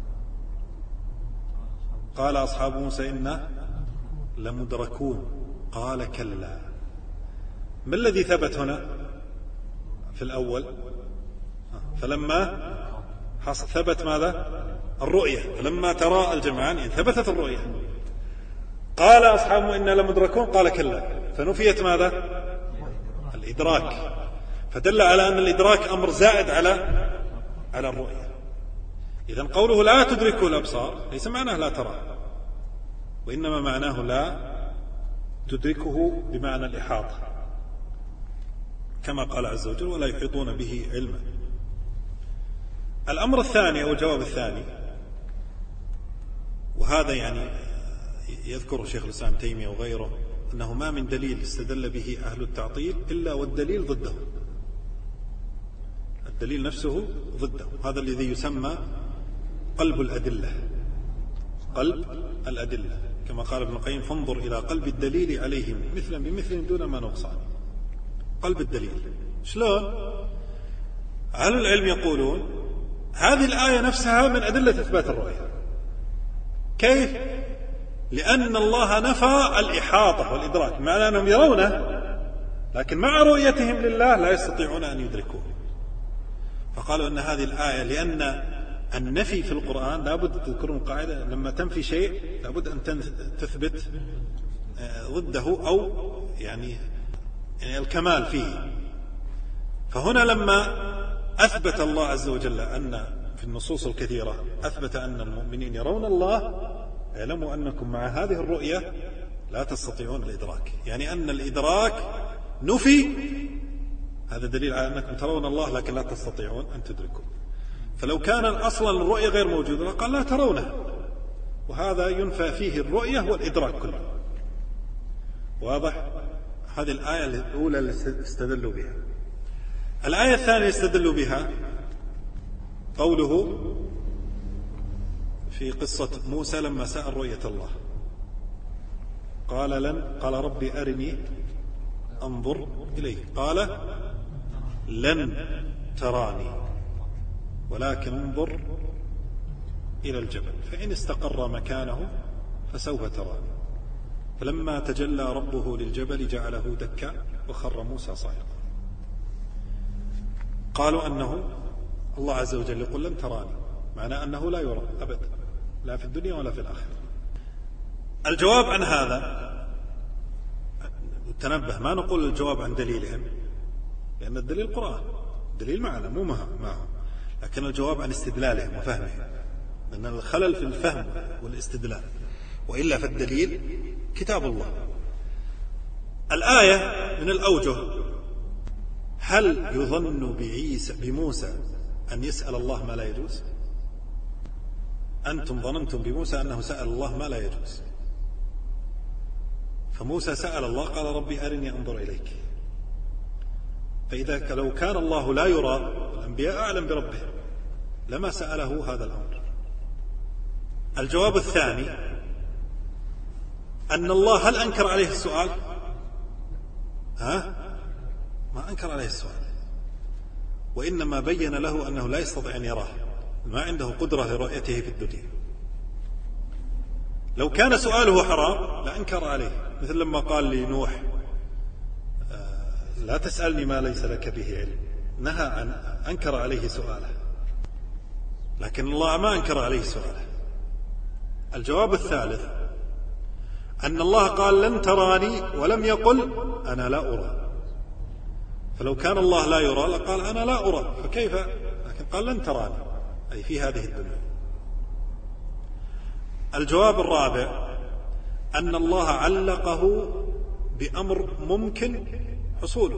قال أصحاب موسى إنا لمدركون قال كلا. ما الذي ثبت هنا في الأول؟ فلما ثبت ماذا؟ الرؤية. فلما تراءى الجمعان يعني ثبتت الرؤية. قال أصحاب إنا لمدركون قال كلا، فنفيت ماذا؟ الإدراك. فدل على أن الإدراك أمر زائد على على الرؤية. إذن قوله لا تدركه الأبصار ليس معناه لا ترى، وإنما معناه لا تدركه بمعنى الإحاطة، كما قال عز وجل ولا يحيطون به علما. الأمر الثاني أو الجواب الثاني، وهذا يعني يذكر شيخ الإسلام تيمية وغيره، أنه ما من دليل استدل به أهل التعطيل إلا والدليل ضده، الدليل نفسه ضده. هذا الذي يسمى قلب الأدلة، قلب الأدلة، كما قال ابن القيم فانظر إلى قلب الدليل عليهم مثلا بمثل دون ما نقصان. قلب الدليل شلون؟ أهل العلم يقولون هذه الآية نفسها من أدلة إثبات الرؤية. كيف؟ لأن الله نفى الإحاطة والإدراك، معنى أنهم يرونه لكن مع رؤيتهم لله لا يستطيعون أن يدركوه. فقالوا أن هذه الآية لأن النفي في القرآن لابد تذكرون قاعدة، لما تنفي شيء لابد أن تثبت ضده أو يعني, يعني الكمال فيه. فهنا لما أثبت الله عز وجل أن في النصوص الكثيرة أثبت أن المؤمنين يرون الله، اعلموا أنكم مع هذه الرؤية لا تستطيعون الإدراك، يعني أن الإدراك نفي، هذا دليل على أنكم ترون الله لكن لا تستطيعون أن تدركوا. فلو كان أصلا الرؤية غير موجودة قال لا ترونه، وهذا ينفى فيه الرؤية والإدراك كله. واضح؟ هذه الآية الأولى اللي استدلوا بها. الآية الثانية استدلوا بها قوله في قصة موسى لما سأل رؤية الله قال لن قال ربي أرني أنظر إليه قال لن تراني ولكن انظر إلى الجبل فإن استقر مكانه فسوف تراني فلما تجلى ربه للجبل جعله دكا وخر موسى صاعقا. قالوا أنه الله عز وجل يقول لن تراني، معنى أنه لا يرى أبدا لا في الدنيا ولا في الآخرة. الجواب عن هذا تنبه، ما نقول الجواب عن دليلهم لأن الدليل القرآن، دليل معنا مو معهم، لكن الجواب عن استدلالهم وفهمهم، لأن الخلل في الفهم والاستدلال، وإلا فالدليل كتاب الله. الآية من الأوجه، هل يظن بعيسى بموسى أن يسأل الله ما لا يجوز؟ أنتم ظننتم بموسى أنه سأل الله ما لا يجوز، فموسى سأل الله قال ربي أرني أنظر إليك. فإذا لو كان الله لا يرى الأنبياء أعلم بربه لما سأله هذا الأمر. الجواب الثاني أن الله هل أنكر عليه السؤال؟ ها؟ ما أنكر عليه السؤال، وإنما بين له أنه لا يستطيع أن يراه، ما عنده قدرة لرؤيته في الدنيا. لو كان سؤاله حرام لأنكر عليه، مثل لما قال لنوح لا تسألني ما ليس لك به علم، نهى عن أنكر عليه سؤاله، لكن الله ما أنكر عليه سؤاله. الجواب الثالث أن الله قال لن تراني ولم يقل أنا لا أرى، فلو كان الله لا يرى لقال أنا لا أرى، فكيف؟ لكن قال لن تراني أي في هذه الدنيا. الجواب الرابع أن الله علقه بأمر ممكن حصوله،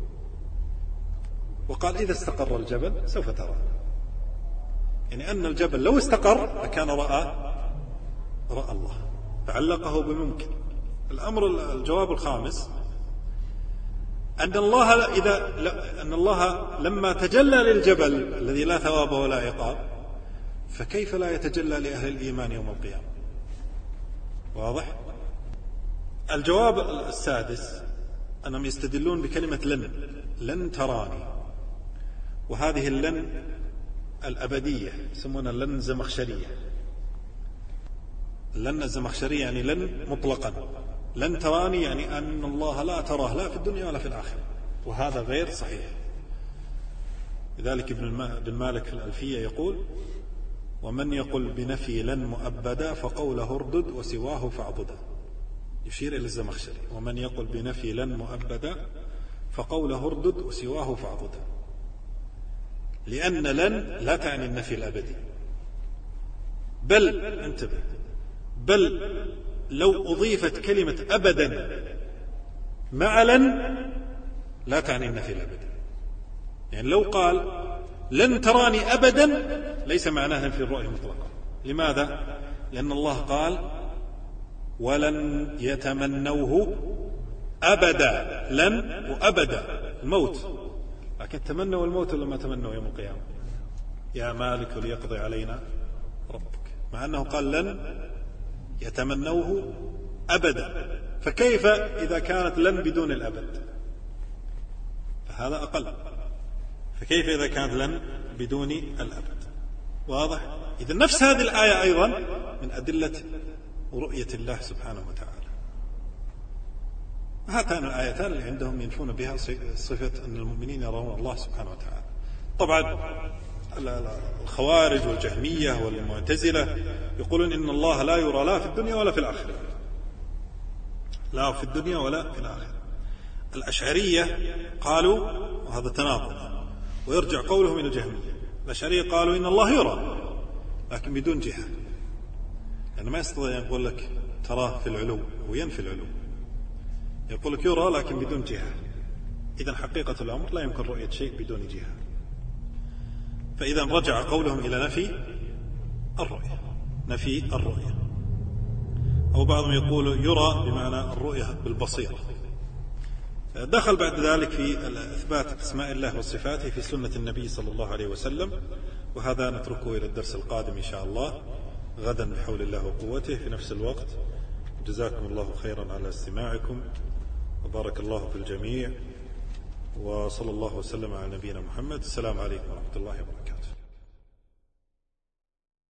وقال إذا استقر الجبل سوف ترى، يعني أن الجبل لو استقر لكان رأى رأى الله، فعلقه بممكن. الأمر الجواب الخامس أن الله إذا أن الله لما تجلى للجبل الذي لا ثواب ولا عقاب، فكيف لا يتجلى لأهل الإيمان يوم القيامة؟ واضح؟ الجواب السادس أنهم يستدلون بكلمة لن لن تراني، وهذه اللن الأبدية يسمونها لن زمخشرية. لن الزمخشرية يعني لن مطلقا، لن تراني يعني أن الله لا تراه لا في الدنيا ولا في الآخرة، وهذا غير صحيح. لذلك ابن مالك في الألفية يقول: ومن يقل بنفي لن مؤبدا فقوله اردد وسواه فاعبدا، يشير إلى الزمخشري. ومن يقل بنفي لن مؤبدا فقوله اردد وسواه فاعبدا، لأن لن لا تعني النفي الأبدي، بل انتبه بل لو أضيفت كلمة أبدا مع لن لا تعني النفي الأبدي. يعني لو قال لن تراني أبدا ليس معناه نفي الرؤية مطلقا. لماذا؟ لأن الله قال ولن يتمنوه أبدا، لن وأبدا الموت، لكن تمنوا الموت لما تمنوا يوم القيامة يا مالك ليقضي علينا ربك، مع أنه قال لن يتمنوه أبدا، فكيف إذا كانت لن بدون الأبد؟ فهذا أقل، فكيف إذا كانت لن بدون الأبد؟ واضح؟ إذا نفس هذه الآية أيضا من أدلة رؤية الله سبحانه وتعالى. هاتان الآيتان اللي عندهم ينفون بها صفة أن المؤمنين يرون الله سبحانه وتعالى. طبعا الخوارج والجهمية والمعتزلة يقولون إن الله لا يرى لا في الدنيا ولا في الآخرة، لا في الدنيا ولا في الآخرة. الأشعرية قالوا، وهذا تناقض، ويرجع قولهم إلى الجهمية. الأشعرية قالوا إن الله يرى لكن بدون جهة، يعني ما يستطيع أن يقول لك تراه في العلو وينفي العلو، يقول لك يرى لكن بدون جهة. إذن حقيقة الأمر لا يمكن رؤية شيء بدون جهة. فإذا رجع قولهم إلى نفي الرؤية، نفي الرؤية. أو بعضهم يقول يرى بمعنى الرؤية بالبصيرة. دخل بعد ذلك في إثبات أسماء الله وصفاته في سنة النبي صلى الله عليه وسلم، وهذا نتركه إلى الدرس القادم إن شاء الله غدا بحول الله وقوته في نفس الوقت. جزاكم الله خيرا على استماعكم، وبارك الله في الجميع، وصلى الله وسلم على نبينا محمد. السلام عليكم ورحمة الله وبركاته.